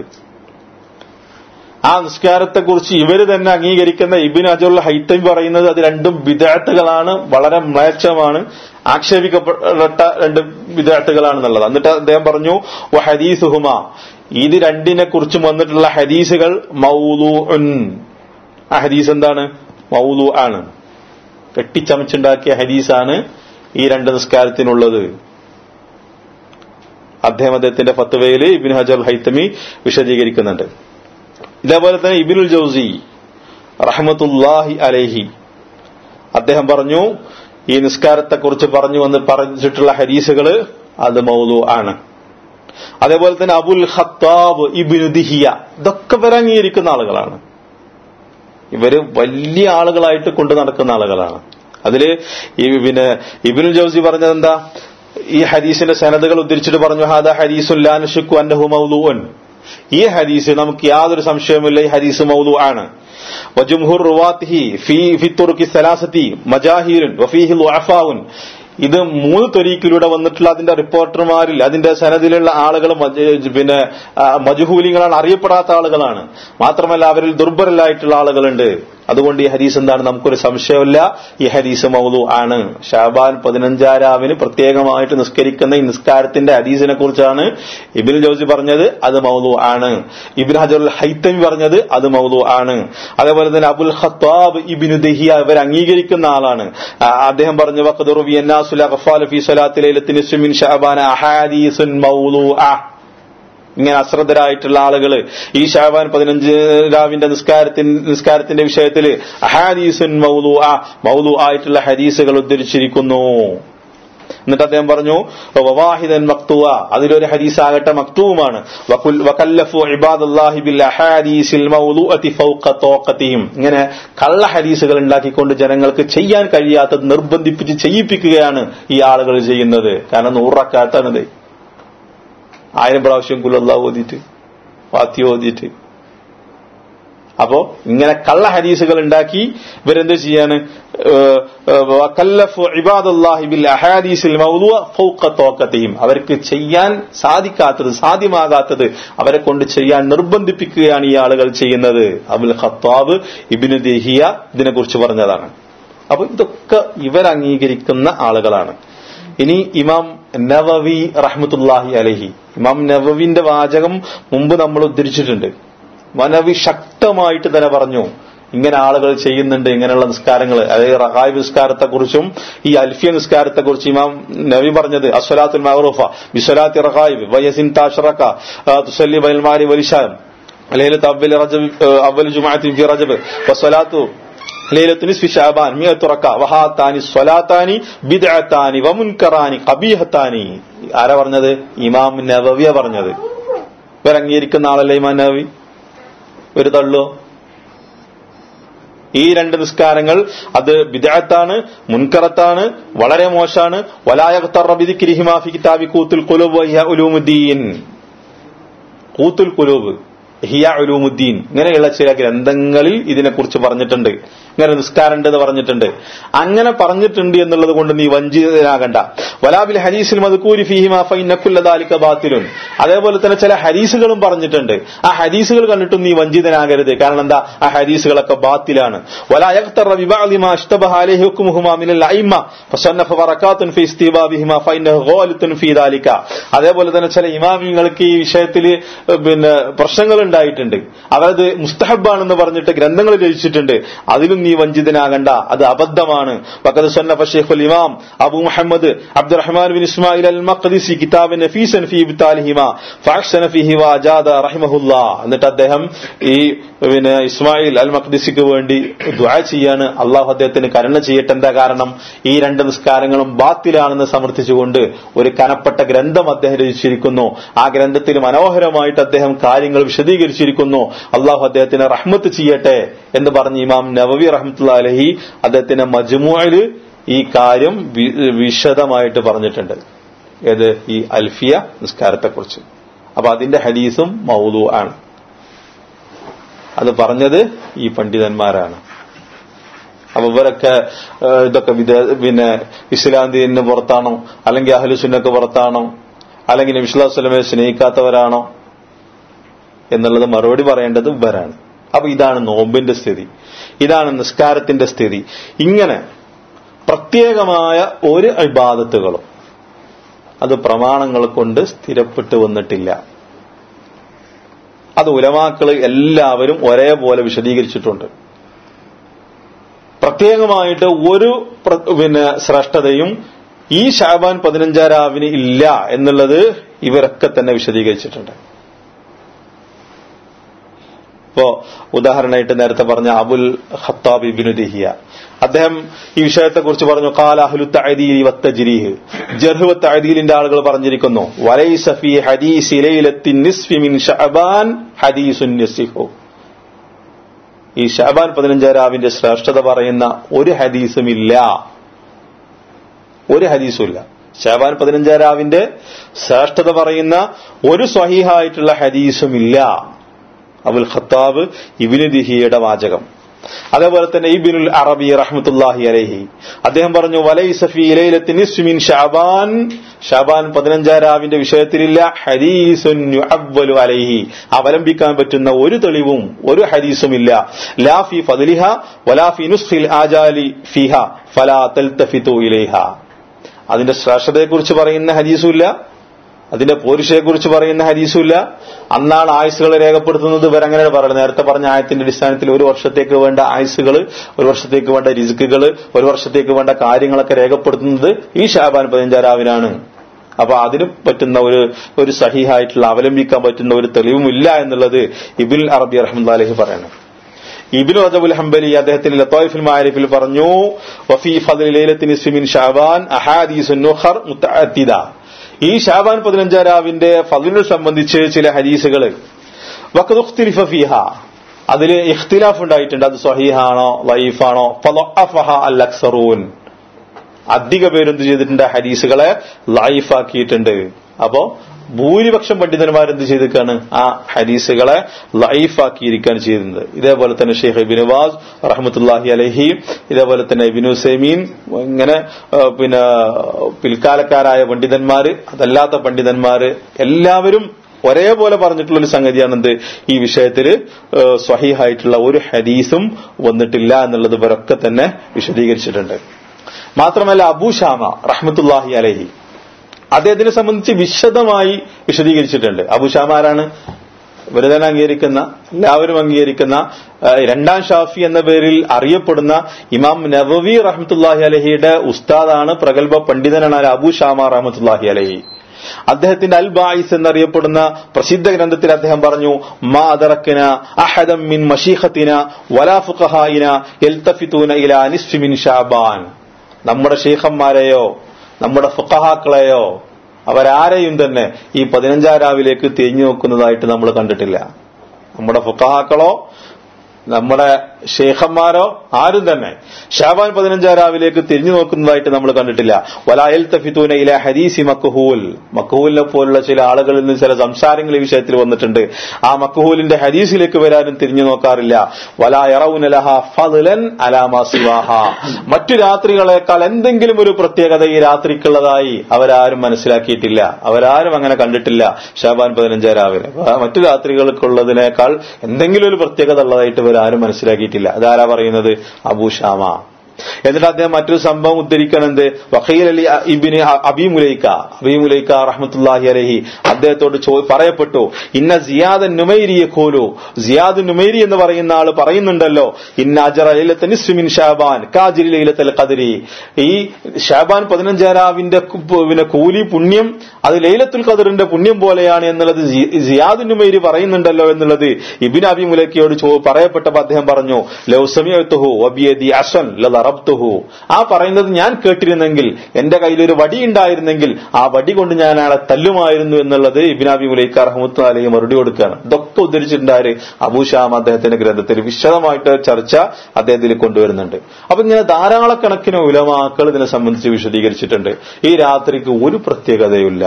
ആ നിസ്കാരത്തെക്കുറിച്ച് ഇവര് തന്നെ അംഗീകരിക്കുന്ന ഇബ്നു ഹജറുൽ ഹൈതമി പറയുന്നത് അത് രണ്ടും ബിദ്അത്തുകളാണ്, വളരെ മ്ലേച്ഛമാണ്, ആക്ഷേപിക്കപ്പെട്ട രണ്ട് ബിദ്അത്തുകളാണെന്നുള്ളത്. എന്നിട്ട് അദ്ദേഹം പറഞ്ഞു വഹദീസുഹുമാ, ഇത് രണ്ടിനെ കുറിച്ചും വന്നിട്ടുള്ള ഹദീസുകൾ മൗദൂഉൻ. ആ ഹദീസ് എന്താണ്? മൗദൂ ആണ്, കെട്ടിച്ചമച്ചുണ്ടാക്കിയ ഹദീസാണ് ഈ രണ്ട് നിസ്കാരത്തിനുള്ളത്. അദ്ദേഹം അദ്ദേഹത്തിന്റെ ഫത്വയിൽ ഇബ്നു ഹജറുൽ ഹൈതമി വിശദീകരിക്കുന്നുണ്ട്. ഇതേപോലെ തന്നെ ഇബ്നുൽ ജൗസി റഹ്മത്തുള്ളാഹി അലൈഹി അദ്ദേഹം പറഞ്ഞു ഈ നിസ്കാരത്തെക്കുറിച്ച് പറഞ്ഞു വന്ന് പറഞ്ഞിട്ടുള്ള ഹദീസുകൾ അത് മൗദൂ ആണ്. അതേപോലെ തന്നെ അബുൽ ഖത്താബ് ഇബ്നു ദിഹിയ, ഇതൊക്കെ ഇവർ അംഗീകരിക്കുന്ന ആളുകളാണ്. ഇവര് വലിയ ആളുകളായിട്ട് കൊണ്ടു നടക്കുന്ന ആളുകളാണ്. അതില് ഈ പിന്നെ ഇബ്നുൽ ജൗസി പറഞ്ഞത് എന്താ? ഈ ഹദീസിന്റെ സനദുകൾ ഉദ്ധരിച്ചിട്ട് പറഞ്ഞു ഹാദാ ഹദീസുൻ ലാ നശുക്കു അന്നഹു മൗദൂഉൻ, ഈ ഹദീസ് നമുക്ക് യാതൊരു സംശയവുമില്ല, ഈ ഹദീസ് മൗദൂ ആണ്. വജുംഹുർ റുവാത്തിഹി ഫീ ഫി തുറുഖി സലാസതി മജാഹിറുൻ വഫീഹി ളുഅഫാഉൻ. ഇത് മൂന്ന് ത്വരീഖിലൂടെ വന്നിട്ടുള്ള അതിന്റെ റിപ്പോർട്ടർമാരിൽ അതിന്റെ സനദിലുള്ള ആളുകൾ പിന്നെ മജ്ഹൂലികളാണ്, അറിയപ്പെടാത്ത ആളുകളാണ്. മാത്രമല്ല അവരിൽ ദുർബലരായിട്ടുള്ള ആളുകളുണ്ട്. അതുകൊണ്ട് ഈ ഹദീസ് എന്താണ്, നമുക്കൊരു സംശയമില്ല, ഈ ഹദീസ് മൗദൂ ആണ്. ശഅബാൻ പതിനഞ്ചാം രാവിന് പ്രത്യേകമായിട്ട് നിസ്കരിക്കുന്ന ഈ നിസ്കാരത്തിന്റെ ഹദീസിനെ കുറിച്ചാണ് ഇബ്നുൽ ജൗസി പറഞ്ഞത്, അത് മൗദൂ ആണ്. ഇബ്നു ഹജറുൽ ഹൈതമി പറഞ്ഞത് അത് മൗദൂ ആണ്. അതേപോലെ തന്നെ അബുൽ ഖത്താബ് ഇബ്നു ദഹിയ ഇവർ അംഗീകരിക്കുന്ന ആളാണ്. അദ്ദേഹം പറഞ്ഞു വഖദ് റുവിയ നാസുൽ അഖ്ഫാല ഫീ സ്വലാത്തി ലൈലത്തി നിസ്ഫി മിൻ ശഅബാന അഹാദീസുൻ മൗദൂഅ. ഇങ്ങനെ അശ്രദ്ധരായിട്ടുള്ള ആളുകൾ ഈ ശഅബാൻ പതിനഞ്ച് രാവിന്റെ നിസ്കാരത്തിന്റെ നിസ്കാരത്തിന്റെ വിഷയത്തിൽ അഹാദീസുൻ മൗദൂഅ, മൗദൂ ആയിട്ടുള്ള ഹദീസുകൾ ഉദ്ധരിച്ചിരിക്കുന്നു. എന്നിട്ട് അദ്ദേഹം പറഞ്ഞു വവാഹിദൻ മക്തൂഅ, അതിലൊരു ഹദീസാകട്ടെ മക്തൂമാണ്. വകല്ലഫു ഇബാദല്ലാഹി ബിൽ അഹാദീസിൽ മൗദൂഅതി ഫൗഖ തൗഖതിഹിം. ഇങ്ങനെ കള്ള ഹദീസുകൾ ഉണ്ടാക്കിക്കൊണ്ട് ജനങ്ങൾക്ക് ചെയ്യാൻ കഴിയാത്തത് നിർബന്ധിപ്പിച്ച് ചെയ്യിപ്പിക്കുകയാണ് ഈ ആളുകൾ ചെയ്യുന്നത്. കാരണം നൂറ് റക്അത്താണിത്, ആയിരം പ്രാവശ്യം ഖുൽ അല്ലാഹു ഓതിയിട്ട് ഫാത്തിഹ ഓതിയിട്ട്. അപ്പോ ഇങ്ങനെ കള്ള ഹദീസുകൾ ഉണ്ടാക്കി ഇവരെന്ത് ചെയ്യാണ്, വകല്ലഫു ഇബാദല്ലാഹി ബിൽ അഹാദീസിൽ മൗദൂഅ ഫൗഖ തൗഖതിഹിം. അവർക്ക് ചെയ്യാൻ സാധിക്കാത്തത്, സാധ്യമാകാത്തത് അവരെ കൊണ്ട് ചെയ്യാൻ നിർബന്ധിപ്പിക്കുകയാണ് ഈ ആളുകൾ ചെയ്യുന്നത്. അബുൽ ഖത്താബ് ഇബ്നു ദഹിയ ഇതിനെക്കുറിച്ച് പറഞ്ഞതാണ്. അപ്പൊ ഇതൊക്കെ ഇവർ അംഗീകരിക്കുന്ന ആളുകളാണ്. ഇനി ഇമാം നവവി റഹ്മത്തുള്ളാഹി അലൈഹി, ഇമാം നവവിന്റെ വാചകം മുമ്പ് നമ്മൾ ഉദ്ധരിച്ചിട്ടുണ്ട്. നവവി ശക്തമായിട്ട് തന്നെ പറഞ്ഞു ഇങ്ങനെ ആളുകൾ ചെയ്യുന്നുണ്ട് ഇങ്ങനെയുള്ള നിസ്കാരങ്ങൾ. അതായത് റഗായിബ് നിസ്കാരത്തെ കുറിച്ചും ഈ അൽഫിയ നിസ്കാരത്തെ കുറിച്ച് ഇമാം നവി പറഞ്ഞത് അസ്സലാത്തുൽ മഅറൂഫ ബിസ്സലാത്തി റഗായിബ് വയസിൻ താശറക തുസല്ലി ബൈനൽ മാരി വലിശാം ലൈലത്ത് അവ്വൽ റജബ് അവ്വൽ ജുമുഅത്തിൻ ഫി റജബ് വസ്സലാത്തു ലൈലത്തു നിസ്ഫി ശഅബാൻ മിഅത്തു റക്അ വഹാതാനി സ്വലാത്താനി ബിദ്അത്താനി വമുൻകറാനി ഖബീഹത്താനി. ആരാ പറഞ്ഞത്? ഇമാം നവവിയ പറഞ്ഞത്. ഇവർ അംഗീകരിക്കുന്ന ആളല്ലേ ഇമാം നവവി? ഒരു തള്ളോ? ഈ രണ്ട് നിസ്കാരങ്ങൾ അത് ബിദ്അത്താണ്, മുൻകറത്താണ്, വളരെ മോശാണ്. വലാ യഗ്തറ ബിദിക്രിഹിമാ ഫി കിതാബി ഖൂത്തുൽ ഖുലൂബ് വഹിയ ഉലൂമുദ്ദീൻ. ഖൂത്തുൽ ഖുലൂബ് ഹിയ ഉലൂമുദ്ദീൻ ഇങ്ങനെയുള്ള ചില ഗ്രന്ഥങ്ങളിൽ ഇതിനെക്കുറിച്ച് പറഞ്ഞിട്ടുണ്ട്. ഇങ്ങനെ നിസ്കാരം ഉണ്ടെന്ന് പറഞ്ഞിട്ടുണ്ട്. അങ്ങനെ പറഞ്ഞിട്ടുണ്ട് എന്നുള്ളത് കൊണ്ട് നീ വഞ്ചിതനാകണ്ട. വലാബിൽ ഹദീസിൽ മദ്കൂരി ഫീഹിമാ ഫഇന്ന കുല്ല ദാലിക ബാത്തിലുൻ. അതേപോലെ തന്നെ ചില ഹദീസുകളും പറഞ്ഞിട്ടുണ്ട്. ആ ഹദീസുകൾ കണ്ടിട്ടും നീ വഞ്ചിതനാകരുത്. കാരണം എന്താ, ആ ഹദീസുകളൊക്കെ ബാത്തിലാണ്. വലാ യഗ്തറ ബിബഅദി മാ ഇഷ്തബഹ അലൈഹി ഹുക്മുഹുമാ മിനൽ അഇമ്മ ഫസന്നഫ ബറകാത്തുൻ ഫീ ഇസ്തിബാബിഹിമാ ഫഇന്നഹു ഗാലിത്തുൻ ഫീ ദാലിക. അതേപോലെ തന്നെ ചില ഇമാമിങ്ങൾക്ക് ഈ വിഷയത്തിൽ പിന്നെ പ്രശ്നങ്ങൾ ഉണ്ടായിട്ടുണ്ട്. അവരത് മുസ്തഹബാണെന്ന് പറഞ്ഞിട്ട് ഗ്രന്ഥങ്ങൾ രചിച്ചിട്ടുണ്ട്. അതിലും നീ വഞ്ചിതനാകണ്ട, അത് അബദ്ധമാണ്. വഖദ് സന്നഫ ശൈഖുൽ ഇമാം അബൂ മുഹമ്മദ് അബ്ദുറഹ്മാൻ ബിൻ ഇസ്മായിൽ അൽ മഖ്ദിസി കിതാബൻ നഫീസൻ ഫീ ഇബ്താലിഹിമാ ഫഅഹ്സന ഫീഹി വഅജാദ റഹിമഹുല്ലാഹ്. എന്നിട്ട് അദ്ദേഹം ഈ പിന്നെ ഇസ്മായിൽ അൽ മഖ്ദിസിക്ക് വേണ്ടി ദുആ ചെയ്യാണ്, അള്ളാഹു അദ്ദേഹത്തിന് കരുണ ചെയ്യട്ടെ. എന്താ കാരണം? ഈ രണ്ട് നിസ്കാരങ്ങളും ബാത്തിലാണെന്ന് സമർത്ഥിച്ചുകൊണ്ട് ഒരു കനപ്പെട്ട ഗ്രന്ഥം അദ്ദേഹം രചിച്ചിരിക്കുന്നു. ആ ഗ്രന്ഥത്തിൽ മനോഹരമായിട്ട് അദ്ദേഹം കാര്യങ്ങൾ വിശദീകരിച്ചിരിക്കുന്നു. അള്ളാഹു അദ്ദേഹത്തിന് റഹ്മത്ത് ചെയ്യട്ടെ എന്ന് പറഞ്ഞ് ഇമാം നവവി റഹ്മത്തുള്ളാഹി അലൈഹി അദ്ദേഹത്തിന്റെ മജ്മൂഇൽ ഈ കാര്യം വിശദമായിട്ട് പറഞ്ഞിട്ടുണ്ട്. ഏത്? ഈ അൽഫിയ നിസ്കാരത്തെക്കുറിച്ച്. അപ്പൊ അതിന്റെ ഹദീസും മൗദൂ ആണ്. അത് പറഞ്ഞത് ഈ പണ്ഡിതന്മാരാണ്. അപ്പൊ ഇവരൊക്കെ ഇതൊക്കെ പിന്നെ ഇസ്ലാം ദീനിന് പുറത്താണോ, അല്ലെങ്കിൽ അഹ്ലു സുന്നക്ക് പുറത്താണോ, അല്ലെങ്കിൽ നബി സല്ലല്ലാഹു അലൈഹി വസല്ലമയെ സ്നേഹിക്കാത്തവരാണോ എന്നുള്ളത് മറുപടി പറയേണ്ടത് ഇവരാണ്. അപ്പൊ ഇതാണ് നോമ്പിന്റെ സ്ഥിതി, ഇതാണ് നിസ്കാരത്തിന്റെ സ്ഥിതി. ഇങ്ങനെ പ്രത്യേകമായ ഒരു ഇബാദത്തുകളും അത് പ്രമാണങ്ങൾ കൊണ്ട് സ്ഥിരപ്പെട്ടു വന്നിട്ടില്ല. അത് ഉലമാക്കള് എല്ലാവരും ഒരേപോലെ വിശദീകരിച്ചിട്ടുണ്ട്. പ്രത്യേകമായിട്ട് ഒരു പിന്നെ ശ്രേഷ്ഠതയും ഈ ശഅബാൻ പതിനഞ്ചാം രാവിന് ഇല്ല എന്നുള്ളത് ഇവരൊക്കെ തന്നെ വിശദീകരിച്ചിട്ടുണ്ട്. ഇപ്പോ ഉദാഹരണമായിട്ട് നേരത്തെ പറഞ്ഞ അബുൽ ഖത്താബ് ഇബ്നു ദഹിയ അദ്ദേഹം ഈ വിഷയത്തെക്കുറിച്ച് പറഞ്ഞു, ഖാല അഹ്ലു തഅദീൽ വത്തജ്രീഹ്, ജർഹ് വ തഅദീലിന്റെ ആളുകൾ പറഞ്ഞിരിക്കുന്നു, വലൈസ ഫീ ഹദീസി ലൈലത്തിൻ നിസ്ഫി മിൻ ശഅബാൻ ഹദീസുൻ യസിഹു. ഈ ശഅബാൻ പതിനഞ്ചാം രാവിന്റെ ശ്രേഷ്ഠത പറയുന്ന ഒരു ഹദീസും ഇല്ല, ഒരു ഹദീസും ഇല്ല. ശഅബാൻ പതിനഞ്ചാം രാവിന്റെ ശ്രേഷ്ഠത പറയുന്ന ഒരു സ്വഹീഹായിട്ടുള്ള ഹദീസും ഇല്ല. അബുൽ ഖത്താബ് ഇബ്നു ദിഹിയയുടെ വാചകം. അതേപോലെ തന്നെ ഇബ്നുൽ അറബി റഹ്മത്തുള്ളാഹി അലൈഹി അദ്ദേഹം പറഞ്ഞു, വലൈസ ഫീ ലൈലത്തി നിസ്ഫി മിൻ ശഅബാൻ, ശഅബാൻ പതിനഞ്ചാം രാവിന്റെ വിഷയത്തിലില്ല ഹദീസുൻ യുഅവ്വലു അലൈഹി, അവലംബിക്കാൻ പറ്റുന്ന ഒരു തെളിവും ഒരു ഹദീസും ഇല്ല. ലാ ഫീ ഫദ്ലിഹ വലാ ഫീ നുസ്ഖിൽ ആജാലി ഫീഹ ഫലാ തൽതഫിതു ഇലൈഹ. അതിന്റെ ശ്രേഷ്ഠതയെക്കുറിച്ച് പറയുന്ന ഹദീസുമില്ല, അതിന്റെ പോരിഷയെക്കുറിച്ച് പറയുന്ന ഹദീസുമില്ല. അന്നാണ് ആയുസുകൾ രേഖപ്പെടുത്തുന്നത്. ഇവരങ്ങനെ പറയുന്നത്, നേരത്തെ പറഞ്ഞ ആയത്തിന്റെ അടിസ്ഥാനത്തിൽ ഒരു വർഷത്തേക്ക് വേണ്ട ആയുസുകൾ, ഒരു വർഷത്തേക്ക് വേണ്ട റിസ്കുകൾ, ഒരു വർഷത്തേക്ക് വേണ്ട കാര്യങ്ങളൊക്കെ രേഖപ്പെടുത്തുന്നത് ഈ ശഅബാൻ പതിനഞ്ചാം രാവിനാണ്. അപ്പൊ അതിന് പറ്റുന്ന ഒരു ഒരു സഹീഹായിട്ടുള്ള അവലംബിക്കാൻ പറ്റുന്ന ഒരു തെളിവുമില്ല എന്നുള്ളത് ഇബ്നുൽ അറബി റഹ്മത്തുള്ളാഹി അലൈഹി പറയുന്നു. ഇബ്നു റജബുൽ ഹംബലി അദ്ദേഹത്തിന്റെ ലതായിഫുൽ മആരിഫിൽ പറഞ്ഞു, വഫീ ഫദ്ലി ലൈലത്തി നിസ്ഫി മിൻ ശഅബാൻ അഹാദീസുൻ ഉഖർ മുതഅദ്ദിദ. ഈ ശഅബാൻ പതിനഞ്ചാം രാവിന്റെ ഫദ്ലിനെ സംബന്ധിച്ച് ചില ഹദീസുകൾ വഖദ് ഉഖ്തിലിഫ ഫീഹ, അതിൽ ഇഖ്തിലാഫ് ഉണ്ടായിട്ടുണ്ട്. അത് സ്വഹീഹാണോ ലൈഫാണോ? ഫളഅഫഹ അൽ അക്സറൂൻ, അധിക പേരെന്ത് ചെയ്തിട്ടുണ്ട്? ഹദീസുകളെ ലൈഫാക്കിയിട്ടുണ്ട്. അപ്പോ ഭൂരിപക്ഷം പണ്ഡിതന്മാരെന്ത് ചെയ്തിരിക്കാണ്? ആ ഹദീസുകളെ ലൈഫാക്കിയിരിക്കുകയാണ് ചെയ്യുന്നത്. ഇതേപോലെ തന്നെ ഷെയ്ഖ് ഇബ്നു ബാസ് റഹ്മത്തുള്ളാഹി അലൈഹി, ഇതേപോലെ തന്നെ ഇബ്നു ഉസൈമീൻ, ഇങ്ങനെ പിന്നെ പിൽക്കാലക്കാരായ പണ്ഡിതന്മാര്, അതല്ലാത്ത പണ്ഡിതന്മാര് എല്ലാവരും ഒരേപോലെ പറഞ്ഞിട്ടുള്ള ഒരു സംഗതിയാണ് എന്ത്? ഈ വിഷയത്തില് സ്വഹീഹായിട്ടുള്ള ഒരു ഹദീസും വന്നിട്ടില്ല എന്നുള്ളത് ഇവരൊക്കെ തന്നെ വിശദീകരിച്ചിട്ടുണ്ട്. മാത്രമല്ല അബൂ ശാമ റഹ്മത്തുള്ളാഹി അലൈഹി അദ്ദേഹത്തിനെ സംബന്ധിച്ച് വിശദമായി വിശദീകരിച്ചിട്ടുണ്ട്. അബൂ ശാമ ആരാണ്? വെറുതെ അംഗീകരിക്കുന്ന, എല്ലാവരും അംഗീകരിക്കുന്ന, രണ്ടാം ഷാഫി എന്ന പേരിൽ അറിയപ്പെടുന്ന ഇമാം നവവി റഹ്മത്തുള്ളാഹി അലൈഹിയുടെ ഉസ്താദാണ്, പ്രഗൽഭ പണ്ഡിതനാണ് അബൂ ശാമ റഹ്മത്തുള്ളാഹി അലൈഹി. അദ്ദേഹത്തിന്റെ അൽ ബായിസ് എന്നറിയപ്പെടുന്ന പ്രസിദ്ധ ഗ്രന്ഥത്തിൽ അദ്ദേഹം പറഞ്ഞു, മാ അദറക്കന അഹദം മിൻ മശീഖത്തിന വലാ ഫുഖഹായിന യൽതഫിതൂന ഇലാ നിസ്ഫി മിൻ ശഅബാൻ. നമ്മുടെ ശൈഖന്മാരെയോ നമ്മുടെ ഫുഖഹാക്കളെയോ അവരാരെയും തന്നെ ഈ പതിനഞ്ചാം രാവിലേക്ക് തിരിഞ്ഞു നോക്കുന്നതായിട്ട് നമ്മൾ കണ്ടിട്ടില്ല. നമ്മുടെ ഫുഖഹാക്കളോ നമ്മുടെ ഷേഖന്മാരോ ആരും തന്നെ ശഅബാൻ പതിനഞ്ചാം രാവിലേക്ക് തിരിഞ്ഞു നോക്കുന്നതായിട്ട് നമ്മൾ കണ്ടിട്ടില്ല. വലാ യൽതഫിതൂന ഇലാ ഹദീസി മക്ഹൂൽ, മക്ഹൂലിനെ പോലുള്ള ചില ആളുകളിൽ നിന്ന് ചില സംസാരങ്ങൾ ഈ വിഷയത്തിൽ വന്നിട്ടുണ്ട്. ആ മക്ഹൂലിന്റെ ഹദീസിലേക്ക് വരാനും തിരിഞ്ഞു നോക്കാറില്ല. വലാ യറൗന ലഹാ ഫദ്ലൻ അലാ മാ സിവാഹ, മറ്റു രാത്രികളെക്കാൾ എന്തെങ്കിലും ഒരു പ്രത്യേകത ഈ രാത്രിക്കുള്ളതായി അവരാരും മനസ്സിലാക്കിയിട്ടില്ല, അവരാരും അങ്ങനെ കണ്ടിട്ടില്ല. ശഅബാൻ പതിനഞ്ചാം രാവിലെ മറ്റു രാത്രികൾക്കുള്ളതിനേക്കാൾ എന്തെങ്കിലും ഒരു പ്രത്യേകത ഉള്ളതായിട്ട് ഇവരാരും മനസ്സിലാക്കിയിട്ടില്ല. അതാരാ പറയുന്നത്? അബൂ ശാമ. എന്നിട്ട് അദ്ദേഹം മറ്റൊരു സംഭവം ഉദ്ധരിക്കണെന്ത്? വഖീൽ അലി ഇബ്നു അബീ മുലൈക, അബീ മുലൈക റഹ്മത്തുള്ളാഹി അലൈഹി അദ്ദേഹത്തോട് പറയപ്പെട്ടു, ഇന്ന സിയാദ് നുമൈരി യഖൂലു, സിയാദ് നുമൈരി എന്ന് പറയുന്ന ആള് പറയുന്നുണ്ടല്ലോ, ഇന്ന അജ്റ ലൈലത്തുൻ നിസ്ഫി മിൻ ശഅബാൻ കാജിരി ലൈലത്തുൽ ഖദ്രി, ഈ ശഅബാൻ പതിനഞ്ചാം രാവിന്റെ പിന്നെ കൂലി പുണ്യം അത് ലൈലത്തുൽ ഖദ്റിന്റെ പുണ്യം പോലെയാണ് എന്നുള്ളത് സിയാദ് നുമൈരി പറയുന്നുണ്ടല്ലോ എന്നുള്ളത് ഇബ്നു അബീ മുലൈക്കയോട് പറയപ്പെട്ടപ്പോൾ അദ്ദേഹം പറഞ്ഞു, ലൗ സമിഅതുഹു വബിയദി അസ്വൻ ലദറബ്തുഹു, ആ പറയുന്നത് ഞാൻ കേട്ടിരുന്നെങ്കിൽ, എന്റെ കയ്യിൽ ഒരു വടി ഉണ്ടായിരുന്നെങ്കിൽ ആ വടി കൊണ്ട് ഞാൻ അയാളെ തല്ലുമായിരുന്നു എന്നുള്ളത് ഇബ്നു അബീ മുലൈക്ക റഹ്മത്തുള്ളാഹി അലൈഹി മറുപടി കൊടുക്കുകയാണ്. ഇതൊക്കെ ഉദ്ധരിച്ചിട്ടുണ്ടായ അബൂ ശാമ അദ്ദേഹത്തിന്റെ ഗ്രന്ഥത്തിൽ വിശദമായിട്ട് ചർച്ച അദ്ദേഹത്തിൽ കൊണ്ടുവരുന്നുണ്ട്. അപ്പൊ ഇങ്ങനെ ധാരാളക്കണക്കിന് ഉലമാക്കൾ ഇതിനെ സംബന്ധിച്ച് വിശദീകരിച്ചിട്ടുണ്ട്. ഈ രാത്രിക്ക് ഒരു പ്രത്യേകതയില്ല.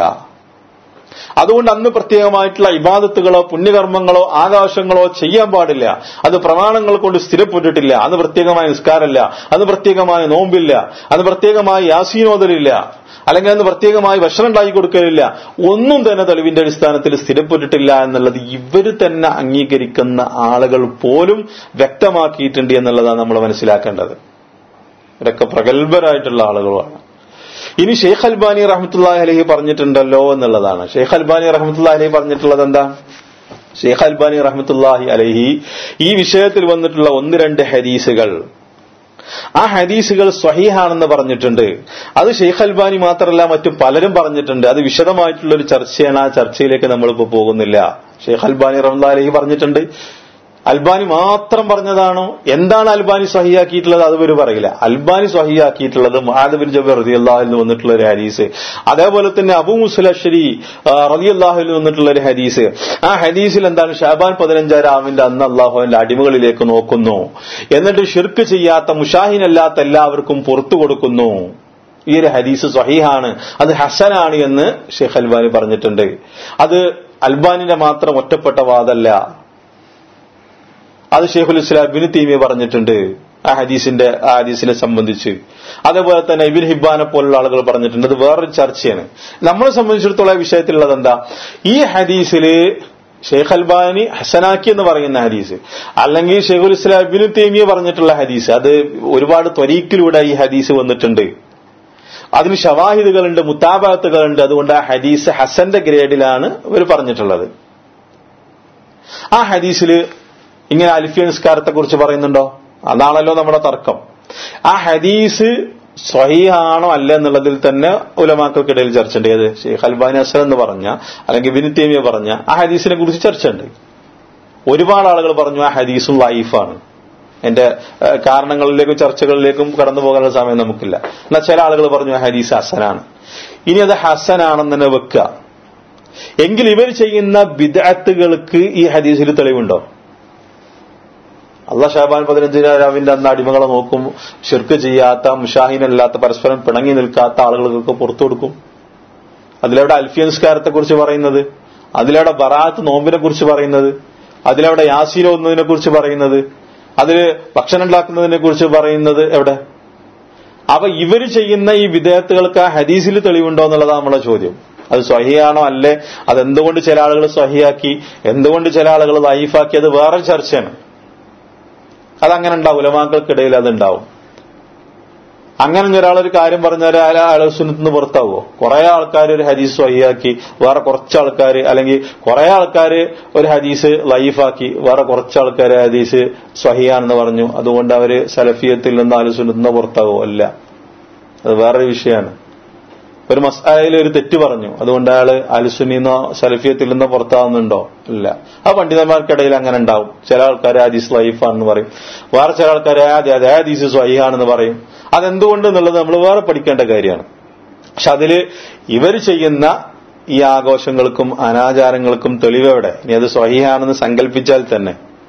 അതുകൊണ്ട് അന്ന് പ്രത്യേകമായിട്ടുള്ള ഇബാദത്തുകളോ പുണ്യകർമ്മങ്ങളോ ആകാശങ്ങളോ ചെയ്യാൻ പാടില്ല. അത് പ്രമാണങ്ങൾ കൊണ്ട് സ്ഥിരപ്പെട്ടിട്ടില്ല. അന്ന് പ്രത്യേകമായ നിസ്കാരമില്ല, അന്ന് പ്രത്യേകമായ നോമ്പില്ല, അന്ന് പ്രത്യേകമായ യാസീനോദലില്ല, അല്ലെങ്കിൽ അന്ന് പ്രത്യേകമായി ഭക്ഷണം ഉണ്ടാക്കി കൊടുക്കലില്ല. ഒന്നും തന്നെ തെളിവിന്റെ അടിസ്ഥാനത്തിൽ സ്ഥിരപ്പെട്ടിട്ടില്ല എന്നുള്ളത് ഇവര് തന്നെ അംഗീകരിക്കുന്ന ആളുകൾ പോലും വ്യക്തമാക്കിയിട്ടുണ്ട് എന്നുള്ളതാണ് നമ്മൾ മനസ്സിലാക്കേണ്ടത്. ഇവരൊക്കെ പ്രഗത്ഭരായിട്ടുള്ള ആളുകളാണ്. ഇനി ഷെയ്ഖ് അൽബാനി റഹ്മത്തുള്ളാഹി അലൈഹി പറഞ്ഞിട്ടുണ്ടല്ലോ എന്നുള്ളതാണ്. ഷെയ്ഖ് അൽബാനി റഹ്മത്തുള്ളാഹി അലൈഹി പറഞ്ഞിട്ടുള്ളത് എന്താ? ഷെയ്ഖ് അൽബാനി റഹ്മത്തുള്ളാഹി അലൈഹി ഈ വിഷയത്തിൽ വന്നിട്ടുള്ള ഒന്ന് രണ്ട് ഹദീസുകൾ, ആ ഹദീസുകൾ സ്വഹീഹാണെന്ന് പറഞ്ഞിട്ടുണ്ട്. അത് ഷെയ്ഖ് അൽബാനി മാത്രമല്ല മറ്റു പലരും പറഞ്ഞിട്ടുണ്ട്. അത് വിശദമായിട്ടുള്ള ഒരു ചർച്ചയാണ്. ആ ചർച്ചയിലേക്ക് നമ്മളിപ്പോ പോകുന്നില്ല. ഷെയ്ഖ് അൽബാനി റഹ്മത്തുള്ളാഹി അലൈഹി പറഞ്ഞിട്ടുണ്ട്. അൽബാനി മാത്രം പറഞ്ഞതാണോ? എന്താണ് അൽബാനി സ്വഹീഹാക്കിയിട്ടുള്ളത്? അത് ഇവര് പറയില്ല. അൽബാനി സ്വഹീഹാക്കിയിട്ടുള്ളത് മുആദ് ബിൻ ജബൽ റളിയല്ലാഹു അൻഹു വന്നിട്ടുള്ള ഒരു ഹദീസ്, അതേപോലെ തന്നെ അബൂ മുസ്അ അശ്ശരി റളിയല്ലാഹു അൻഹു വന്നിട്ടുള്ള ഒരു ഹദീസ്. ആ ഹദീസിൽ എന്താണ്? ശഅബാൻ പതിനഞ്ചാം രാവിന്റെ അന്ന് അല്ലാഹു അവന്റെ അടിമകളിലേക്ക് നോക്കുന്നു, എന്നിട്ട് ശിർക്ക് ചെയ്യാത്ത മുശാഹിനല്ലാത്ത എല്ലാവർക്കും പുറത്തു കൊടുക്കുന്നു. ഈ ഒരു ഹദീസ് സ്വഹീഹാണ്, അത് ഹസനാണ് എന്ന് ഷെയ്ഖ് അൽബാനി പറഞ്ഞിട്ടുണ്ട്. അത് അൽബാനിന്റെ മാത്രം ഒറ്റപ്പെട്ട വാദമല്ല, അത് ഷെയ്ഖുൽ ഇസ്ലാം ഇബ്നു തൈമിയ്യ പറഞ്ഞിട്ടുണ്ട് ആ ഹദീസിന്റെ ആ ഹദീസിനെ സംബന്ധിച്ച്. അതേപോലെ തന്നെ ഇബ്നു ഹിബ്ബാനെ പോലുള്ള ആളുകൾ പറഞ്ഞിട്ടുണ്ട്. അത് വേറൊരു ചർച്ചയാണ്. നമ്മളെ സംബന്ധിച്ചിടത്തോളം വിഷയത്തിലുള്ളത് എന്താ, ഈ ഹദീസില് ഷെയ്ഖ് അൽബാനി ഹസനാക്കി എന്ന് പറയുന്ന ഹദീസ്, അല്ലെങ്കിൽ ഷെയ്ഖുൽ ഇസ്ലാം ഇബ്നു തൈമിയ്യ പറഞ്ഞിട്ടുള്ള ഹദീസ്, അത് ഒരുപാട് ത്വരീഖിലൂടെ ഈ ഹദീസ് വന്നിട്ടുണ്ട്. അതിന് ഷവാഹിദുകളുണ്ട്, മുത്താബഅത്തുകളുണ്ട്. അതുകൊണ്ട് ആ ഹദീസ് ഹസന്റെ ഗ്രേഡിലാണ് ഇവർ പറഞ്ഞിട്ടുള്ളത്. ആ ഹദീസില് ഇങ്ങനെ അൽഫിയ നിസ്കാരത്തെ കുറിച്ച് പറയുന്നുണ്ടോ? അതാണല്ലോ നമ്മുടെ തർക്കം. ആ ഹദീസ് സ്വഹീഹാണോ അല്ല എന്നുള്ളതിൽ തന്നെ ഉലമാക്കൾക്കിടയിൽ ചർച്ചയുണ്ട്. ഏത് ഷെയ്ഖ് അൽബാനി ഹസൻ എന്ന് പറഞ്ഞ അല്ലെങ്കിൽ ഇബ്നു തൈമിയ്യ പറഞ്ഞ ആ ഹദീസിനെ കുറിച്ച് ചർച്ചയുണ്ട്. ഒരുപാട് ആളുകൾ പറഞ്ഞു ആ ഹദീസും ലൈഫാണ്. എന്റെ കാരണങ്ങളിലേക്കും ചർച്ചകളിലേക്കും കടന്നു പോകാനുള്ള സമയം നമുക്കില്ല. എന്നാൽ ചില ആളുകൾ പറഞ്ഞു ആ ഹദീസ് ഹസനാണ്. ഇനി അത് ഹസനാണെന്ന് തന്നെ വെക്കുക. എങ്കിൽ ഇവർ ചെയ്യുന്ന ബിദ്അത്തുകൾക്ക് ഈ ഹദീസിൽ തെളിവുണ്ടോ? അള്ളാഹ് ഷാബാൻ പതിനഞ്ചിന് രാവിന്റെ അന്ന് അടിമകളെ നോക്കും, ശിർക്ക് ചെയ്യാത്ത, മുഷാഹിനല്ലാത്ത, പരസ്പരം പിണങ്ങി നിൽക്കാത്ത ആളുകൾക്കൊക്കെ പുറത്തു കൊടുക്കും. അതിലെവിടെ അൽഫിയ നിസ്കാരത്തെ കുറിച്ച് പറയുന്നത്? അതിലെവിടെ ബറാഅത്ത് നോമ്പിനെ കുറിച്ച് പറയുന്നത്? അതിലെവിടെ യാസീൻ ഓതുന്നതിനെ കുറിച്ച് പറയുന്നത്? അതില് ഭക്ഷണം ഉണ്ടാക്കുന്നതിനെ കുറിച്ച് പറയുന്നത് എവിടെ? അപ്പൊ ഇവര് ചെയ്യുന്ന ഈ വിദേഹത്തുകൾക്ക് ആ ഹദീസിൽ തെളിവുണ്ടോ എന്നുള്ളതാണ് നമ്മളെ ചോദ്യം. അത് സ്വഹിയാണോ അല്ലേ? അതെന്തുകൊണ്ട് ചില ആളുകൾ സ്വഹിയാക്കി, എന്തുകൊണ്ട് ചില ആളുകൾ ലൈഫാക്കി, അത് വേറെ ചർച്ചയാണ്. അതങ്ങനെ ഉണ്ടാവും, ഉലമാക്കൾക്കിടയിൽ അതുണ്ടാവും. അങ്ങനെ ഒരാളൊരു കാര്യം പറഞ്ഞാൽ അയാൾ സുന്നത്തിൽ നിന്ന് പുറത്താവുമോ? കുറെ ആൾക്കാർ ഒരു ഹദീസ് സ്വഹിയാക്കി, വേറെ കുറച്ച് ആൾക്കാർ, അല്ലെങ്കിൽ കുറെ ആൾക്കാർ ഒരു ഹദീസ് ലൈഫാക്കി, വേറെ കുറച്ച് ആൾക്കാർ ഹദീസ് സ്വഹിയാണെന്ന് പറഞ്ഞു. അതുകൊണ്ട് അവര് സലഫിയത്തിൽ നിന്ന് അഹ്ലു സുന്നത്തിൽ നിന്ന് പുറത്താവുമോ? അല്ല, അത് വേറൊരു വിഷയമാണ്. ഒരു മസ്അലയിൽ ഒരു തെറ്റ് പറഞ്ഞു, അതുകൊണ്ട് അയാൾ അഹ്ലുസുന്നീന്നോ സലഫിയത്തിൽ നിന്നോ പുറത്താവുന്നുണ്ടോ? ഇല്ല. ആ പണ്ഡിതന്മാർക്കിടയിൽ അങ്ങനെ ഉണ്ടാവും. ചില ആൾക്കാർ ഹദീസ് ലൈഫാണെന്ന് പറയും, വേറെ ചില ആൾക്കാർ അതേ ഹദീസ് സ്വഹീഹാണെന്ന് പറയും. അതെന്തുകൊണ്ട് എന്നുള്ളത് നമ്മൾ വേറെ പഠിക്കേണ്ട കാര്യമാണ്. പക്ഷെ അതില് ഇവർ ചെയ്യുന്ന ഈ ആഘോഷങ്ങൾക്കും അനാചാരങ്ങൾക്കും തെളിവെവിടെ? ഇനി അത് സ്വഹീഹാണെന്ന് സങ്കല്പിച്ചാൽ തന്നെ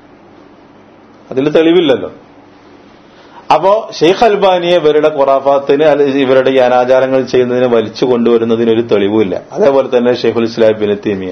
അതിൽ തെളിവില്ലല്ലോ. അപ്പോ ഷെയ്ഖ് അൽബാനിയെ ഇവരുടെ ഖുറാഫാത്തിന്, ഇവരുടെ ഈ അനാചാരങ്ങൾ ചെയ്യുന്നതിന് വലിച്ചു കൊണ്ടുവരുന്നതിന് ഒരു തെളിവുമില്ല. അതേപോലെ തന്നെ ഷെയ്ഖുൽ ഇസ്ലാം ഇബ്നു തൈമിയ്യ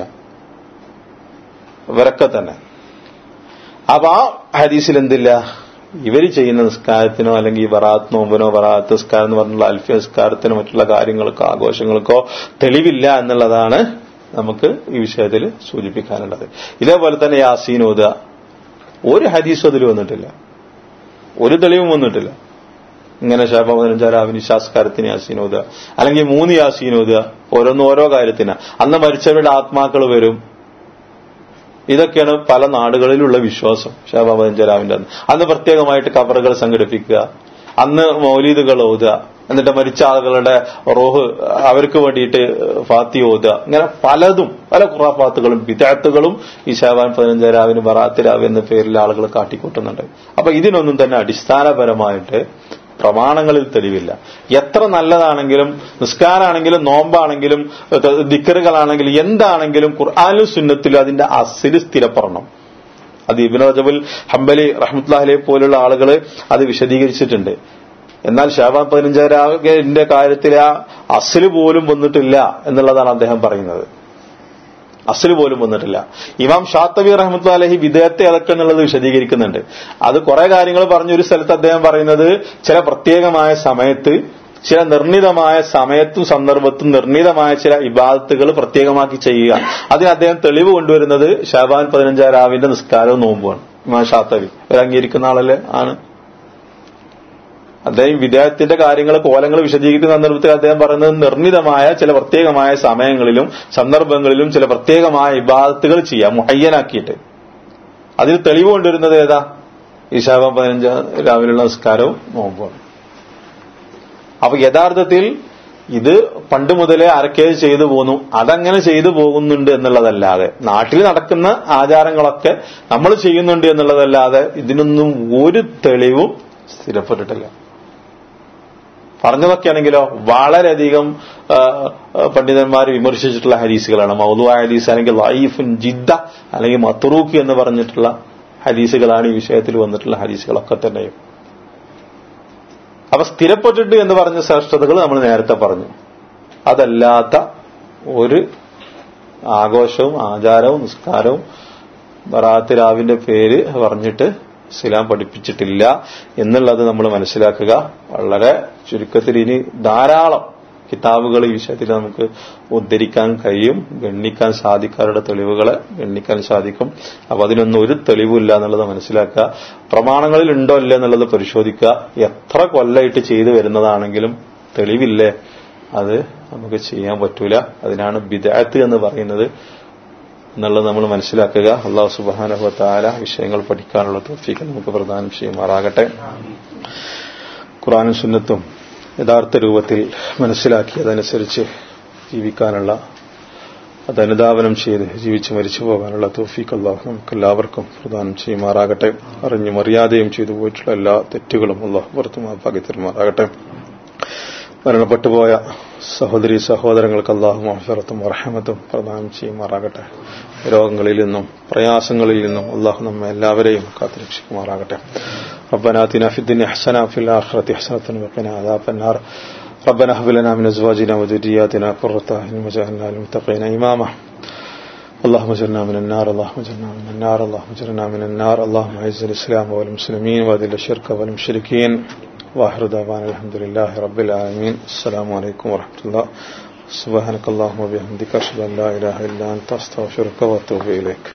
ഇവരൊക്കെ തന്നെ. അപ്പൊ ആ ഹദീസിൽ എന്തില്ല? ഇവര് ചെയ്യുന്ന നിസ്കാരത്തിനോ അല്ലെങ്കിൽ ബറാത്ത് നോമ്പിനോ ബറാത്ത് നിസ്കാരം എന്ന് പറഞ്ഞുള്ള അൽഫിയ നിസ്കാരത്തിനോ മറ്റുള്ള കാര്യങ്ങൾക്കോ ആഘോഷങ്ങൾക്കോ തെളിവില്ല എന്നുള്ളതാണ് നമുക്ക് ഈ വിഷയത്തിൽ സൂചിപ്പിക്കാനുള്ളത്. ഇതേപോലെ തന്നെ യാസീൻ ഓതുക, ഒരു ഹദീസും അതിൽ വന്നിട്ടില്ല, ഒരു തെളിവും വന്നിട്ടില്ല. ഇങ്ങനെ ഷാബ പതിനഞ്ചാരാവിന് നിശാസ്കാരത്തിന് യാസീൻ ഓതുക, അല്ലെങ്കിൽ മൂന്ന് യാസീൻ ഓതുക, ഓരോന്നും ഓരോ കാര്യത്തിന്. അന്ന് മരിച്ചവരുടെ ആത്മാക്കൾ വരും. ഇതൊക്കെയാണ് പല നാടുകളിലുള്ള വിശ്വാസം. ഷാബ പതിനഞ്ചാരാവിന്റെ അന്ന് അന്ന് പ്രത്യേകമായിട്ട് കബറുകൾ സംഘടിപ്പിക്കുക, അന്ന് മൗലീദുകൾ ഓതുക, എന്നിട്ട് മരിച്ച ആളുകളുടെ റൂഹ് അവർക്ക് വേണ്ടിയിട്ട് ഫാത്തി ഓതുക. ഇങ്ങനെ പലതും, പല ഖുറാഫാത്തുകളും ബിദ്അത്തുകളും ഈ ഷാബാൻ പതിനഞ്ചാരാവിന് ബറാത്ത് രാവ് എന്ന പേരിൽ ആളുകൾ കാട്ടിക്കൂട്ടുന്നുണ്ട്. അപ്പൊ ഇതിനൊന്നും തന്നെ അടിസ്ഥാനപരമായിട്ട് പ്രമാണങ്ങളിൽ തെളിവില്ല. എത്ര നല്ലതാണെങ്കിലും, നിസ്കാരാണെങ്കിലും, നോമ്പാണെങ്കിലും, ദിക്റുകളാണെങ്കിലും, എന്താണെങ്കിലും ഖുർആനിലും സുന്നത്തിലും അതിന്റെ അസ്ല് സ്ഥിരപ്പെടണം. അത് ഇബ്നു റജബുൽ ഹംബലി റഹ്മത്തുള്ളാഹി അലൈഹി പോലുള്ള ആളുകൾ അത് വിശദീകരിച്ചിട്ടുണ്ട്. എന്നാൽ ഷാബാൻ പതിനഞ്ചാരാവിന്റെ കാര്യത്തിൽ ആ അസ്ല് പോലും വന്നിട്ടില്ല എന്നുള്ളതാണ് അദ്ദേഹം പറയുന്നത്. അസ്ല് പോലും വന്നിട്ടില്ല. ഇമാം ഷാത്തബി റഹ്മത്തുള്ളാഹി അലൈഹി വിദേഹത്തെ അതൊക്കെ എന്നുള്ളത് വിശദീകരിക്കുന്നുണ്ട്. അത് കുറെ കാര്യങ്ങൾ പറഞ്ഞ ഒരു സ്ഥലത്ത് അദ്ദേഹം പറയുന്നത്, ചില പ്രത്യേകമായ സമയത്ത്, ചില നിർണിതമായ സമയത്തും സന്ദർഭത്തും നിർണിതമായ ചില ഇബാദത്തുകൾ പ്രത്യേകമാക്കി ചെയ്യുക. അതിന് അദ്ദേഹം തെളിവ് കൊണ്ടുവരുന്നത് ഷാബാൻ പതിനഞ്ചാരാവിന്റെ നിസ്കാരവും നോമ്പുമാണ്. ഇമാം ഷാത്തബി ഒരു അംഗീകരിക്കുന്ന ആളല്ലേ ആണ്. അദ്ദേഹം വിദേഹത്തിന്റെ കാര്യങ്ങൾ, കോലങ്ങൾ വിശദീകരിക്കുന്ന സന്ദർഭത്തിൽ അദ്ദേഹം പറയുന്നത് നിർണിതമായ ചില പ്രത്യേകമായ സമയങ്ങളിലും സന്ദർഭങ്ങളിലും ചില പ്രത്യേകമായ ഇബാദത്തുകൾ ചെയ്യാം മുഅയ്യനാക്കിയിട്ട്. അതിൽ തെളിവ് കൊണ്ടുവരുന്നത് ഏതാ? ഈ ഷാബാൻ പതിനഞ്ചാം രാവിലുള്ള നിസ്കാരവും നോമ്പുമാണ്. അപ്പൊ യഥാർത്ഥത്തിൽ ഇത് പണ്ട് മുതലേ ആരൊക്കെ ചെയ്തു പോന്നു, അതങ്ങനെ ചെയ്തു പോകുന്നുണ്ട് എന്നുള്ളതല്ലാതെ, നാട്ടിൽ നടക്കുന്ന ആചാരങ്ങളൊക്കെ നമ്മൾ ചെയ്യുന്നുണ്ട് എന്നുള്ളതല്ലാതെ ഇതിനൊന്നും ഒരു തെളിവും സ്ഥിരപ്പെട്ടിട്ടില്ല. പറഞ്ഞതൊക്കെയാണെങ്കിലോ വളരെയധികം പണ്ഡിതന്മാർ വിമർശിച്ചിട്ടുള്ള ഹദീസുകളാണ്. മൗദൂഅ ഹദീസ് അല്ലെങ്കിൽ ലഈഫുൻ ജിദ്ദ അല്ലെങ്കിൽ മത്റൂഖ് എന്ന് പറഞ്ഞിട്ടുള്ള ഹദീസുകളാണ് ഈ വിഷയത്തിൽ വന്നിട്ടുള്ള ഹദീസുകളൊക്കെ തന്നെയും. അപ്പൊ സ്ഥിരപ്പെട്ടിട്ട് എന്ന് പറഞ്ഞ ശ്രേഷ്ഠതകൾ നമ്മൾ നേരത്തെ പറഞ്ഞു. അതല്ലാത്ത ഒരു ആഘോഷവും ആചാരവും നിസ്കാരവും ബറാത്ത് രാവിന്റെ പേര് പറഞ്ഞിട്ട് ഇസ്ലാം പഠിപ്പിച്ചിട്ടില്ല എന്നുള്ളത് നമ്മൾ മനസ്സിലാക്കുക. വളരെ ചുരുക്കത്തിൽ ഇനി ധാരാളം കിതാബുകൾ ഈ വിഷയത്തിൽ നമുക്ക് ഉദ്ധരിക്കാൻ കഴിയും, ഗണ്ണിക്കാൻ സാധിക്കാറുടെ തെളിവുകളെ ഗണ്ണിക്കാൻ സാധിക്കും. അപ്പൊ അതിനൊന്നും ഒരു തെളിവില്ല എന്നുള്ളത് മനസ്സിലാക്കുക. പ്രമാണങ്ങളിൽ ഉണ്ടോ ഇല്ല എന്നുള്ളത് പരിശോധിക്കുക. എത്ര കൊല്ലമായിട്ട് ചെയ്തു വരുന്നതാണെങ്കിലും തെളിവില്ലേ, അത് നമുക്ക് ചെയ്യാൻ പറ്റൂല. അതിനാണ് ബിദ്അത്ത് എന്ന് പറയുന്നത് എന്നുള്ളത് നമ്മൾ മനസ്സിലാക്കുക. അല്ലാഹു സുബ്ഹാനഹു വ തആല വിഷയങ്ങൾ പഠിക്കാനുള്ള തൗഫീഖ് നമുക്ക് പ്രദാനം ചെയ്യുമാറാകട്ടെ. ഖുർആനും സുന്നത്തും യഥാർത്ഥ രൂപത്തിൽ മനസ്സിലാക്കി അതനുസരിച്ച് ജീവിക്കാനുള്ള, അത് അനുധാവനം ചെയ്ത് ജീവിച്ച് മരിച്ചു പോകാനുള്ള തൗഫീഖ് അല്ലാഹു നമുക്കെല്ലാവർക്കും പ്രദാനം ചെയ്യുമാറാകട്ടെ. അറിഞ്ഞും അറിയാതെയും ചെയ്തു പോയിട്ടുള്ള എല്ലാ തെറ്റുകളും അല്ലാഹു പുറത്തു മാപ്പാക്കി തരുമാറാകട്ടെ. മരണപ്പെട്ടുപോയ സഹോദരി സഹോദരങ്ങൾക്ക് അല്ലാഹു മഗ്ഫിറത്തും റഹ്മത്തും പ്രദാനം ചെയ്യുമാറാകട്ടെ. രോഗങ്ങളിൽ നിന്നും പ്രയാസങ്ങളിൽ നിന്നും അല്ലാഹു നമ്മെ എല്ലാവരെയും കാത്തുരക്ഷിക്കുമാറാകട്ടെ. ربنا آتنا في الدنيا حسنة وفي الآخرة حسنة وقنا عذاب النار. ربنا هب لنا من أزواجنا وذرياتنا قرة أعين واجعلنا للمتقين إماما. اللهم اجرنا من النار اللهم اجرنا من النار اللهم اجرنا من النار. اللهم اعز الإسلام والمسلمين وأذل الشرك والمشركين. وآخر دعوانا الحمد لله رب العالمين. السلام عليكم ورحمة الله. سبحانك اللهم وبحمدك أشهد أن لا إله إلا أنت أستغفرك وأتوب إليك.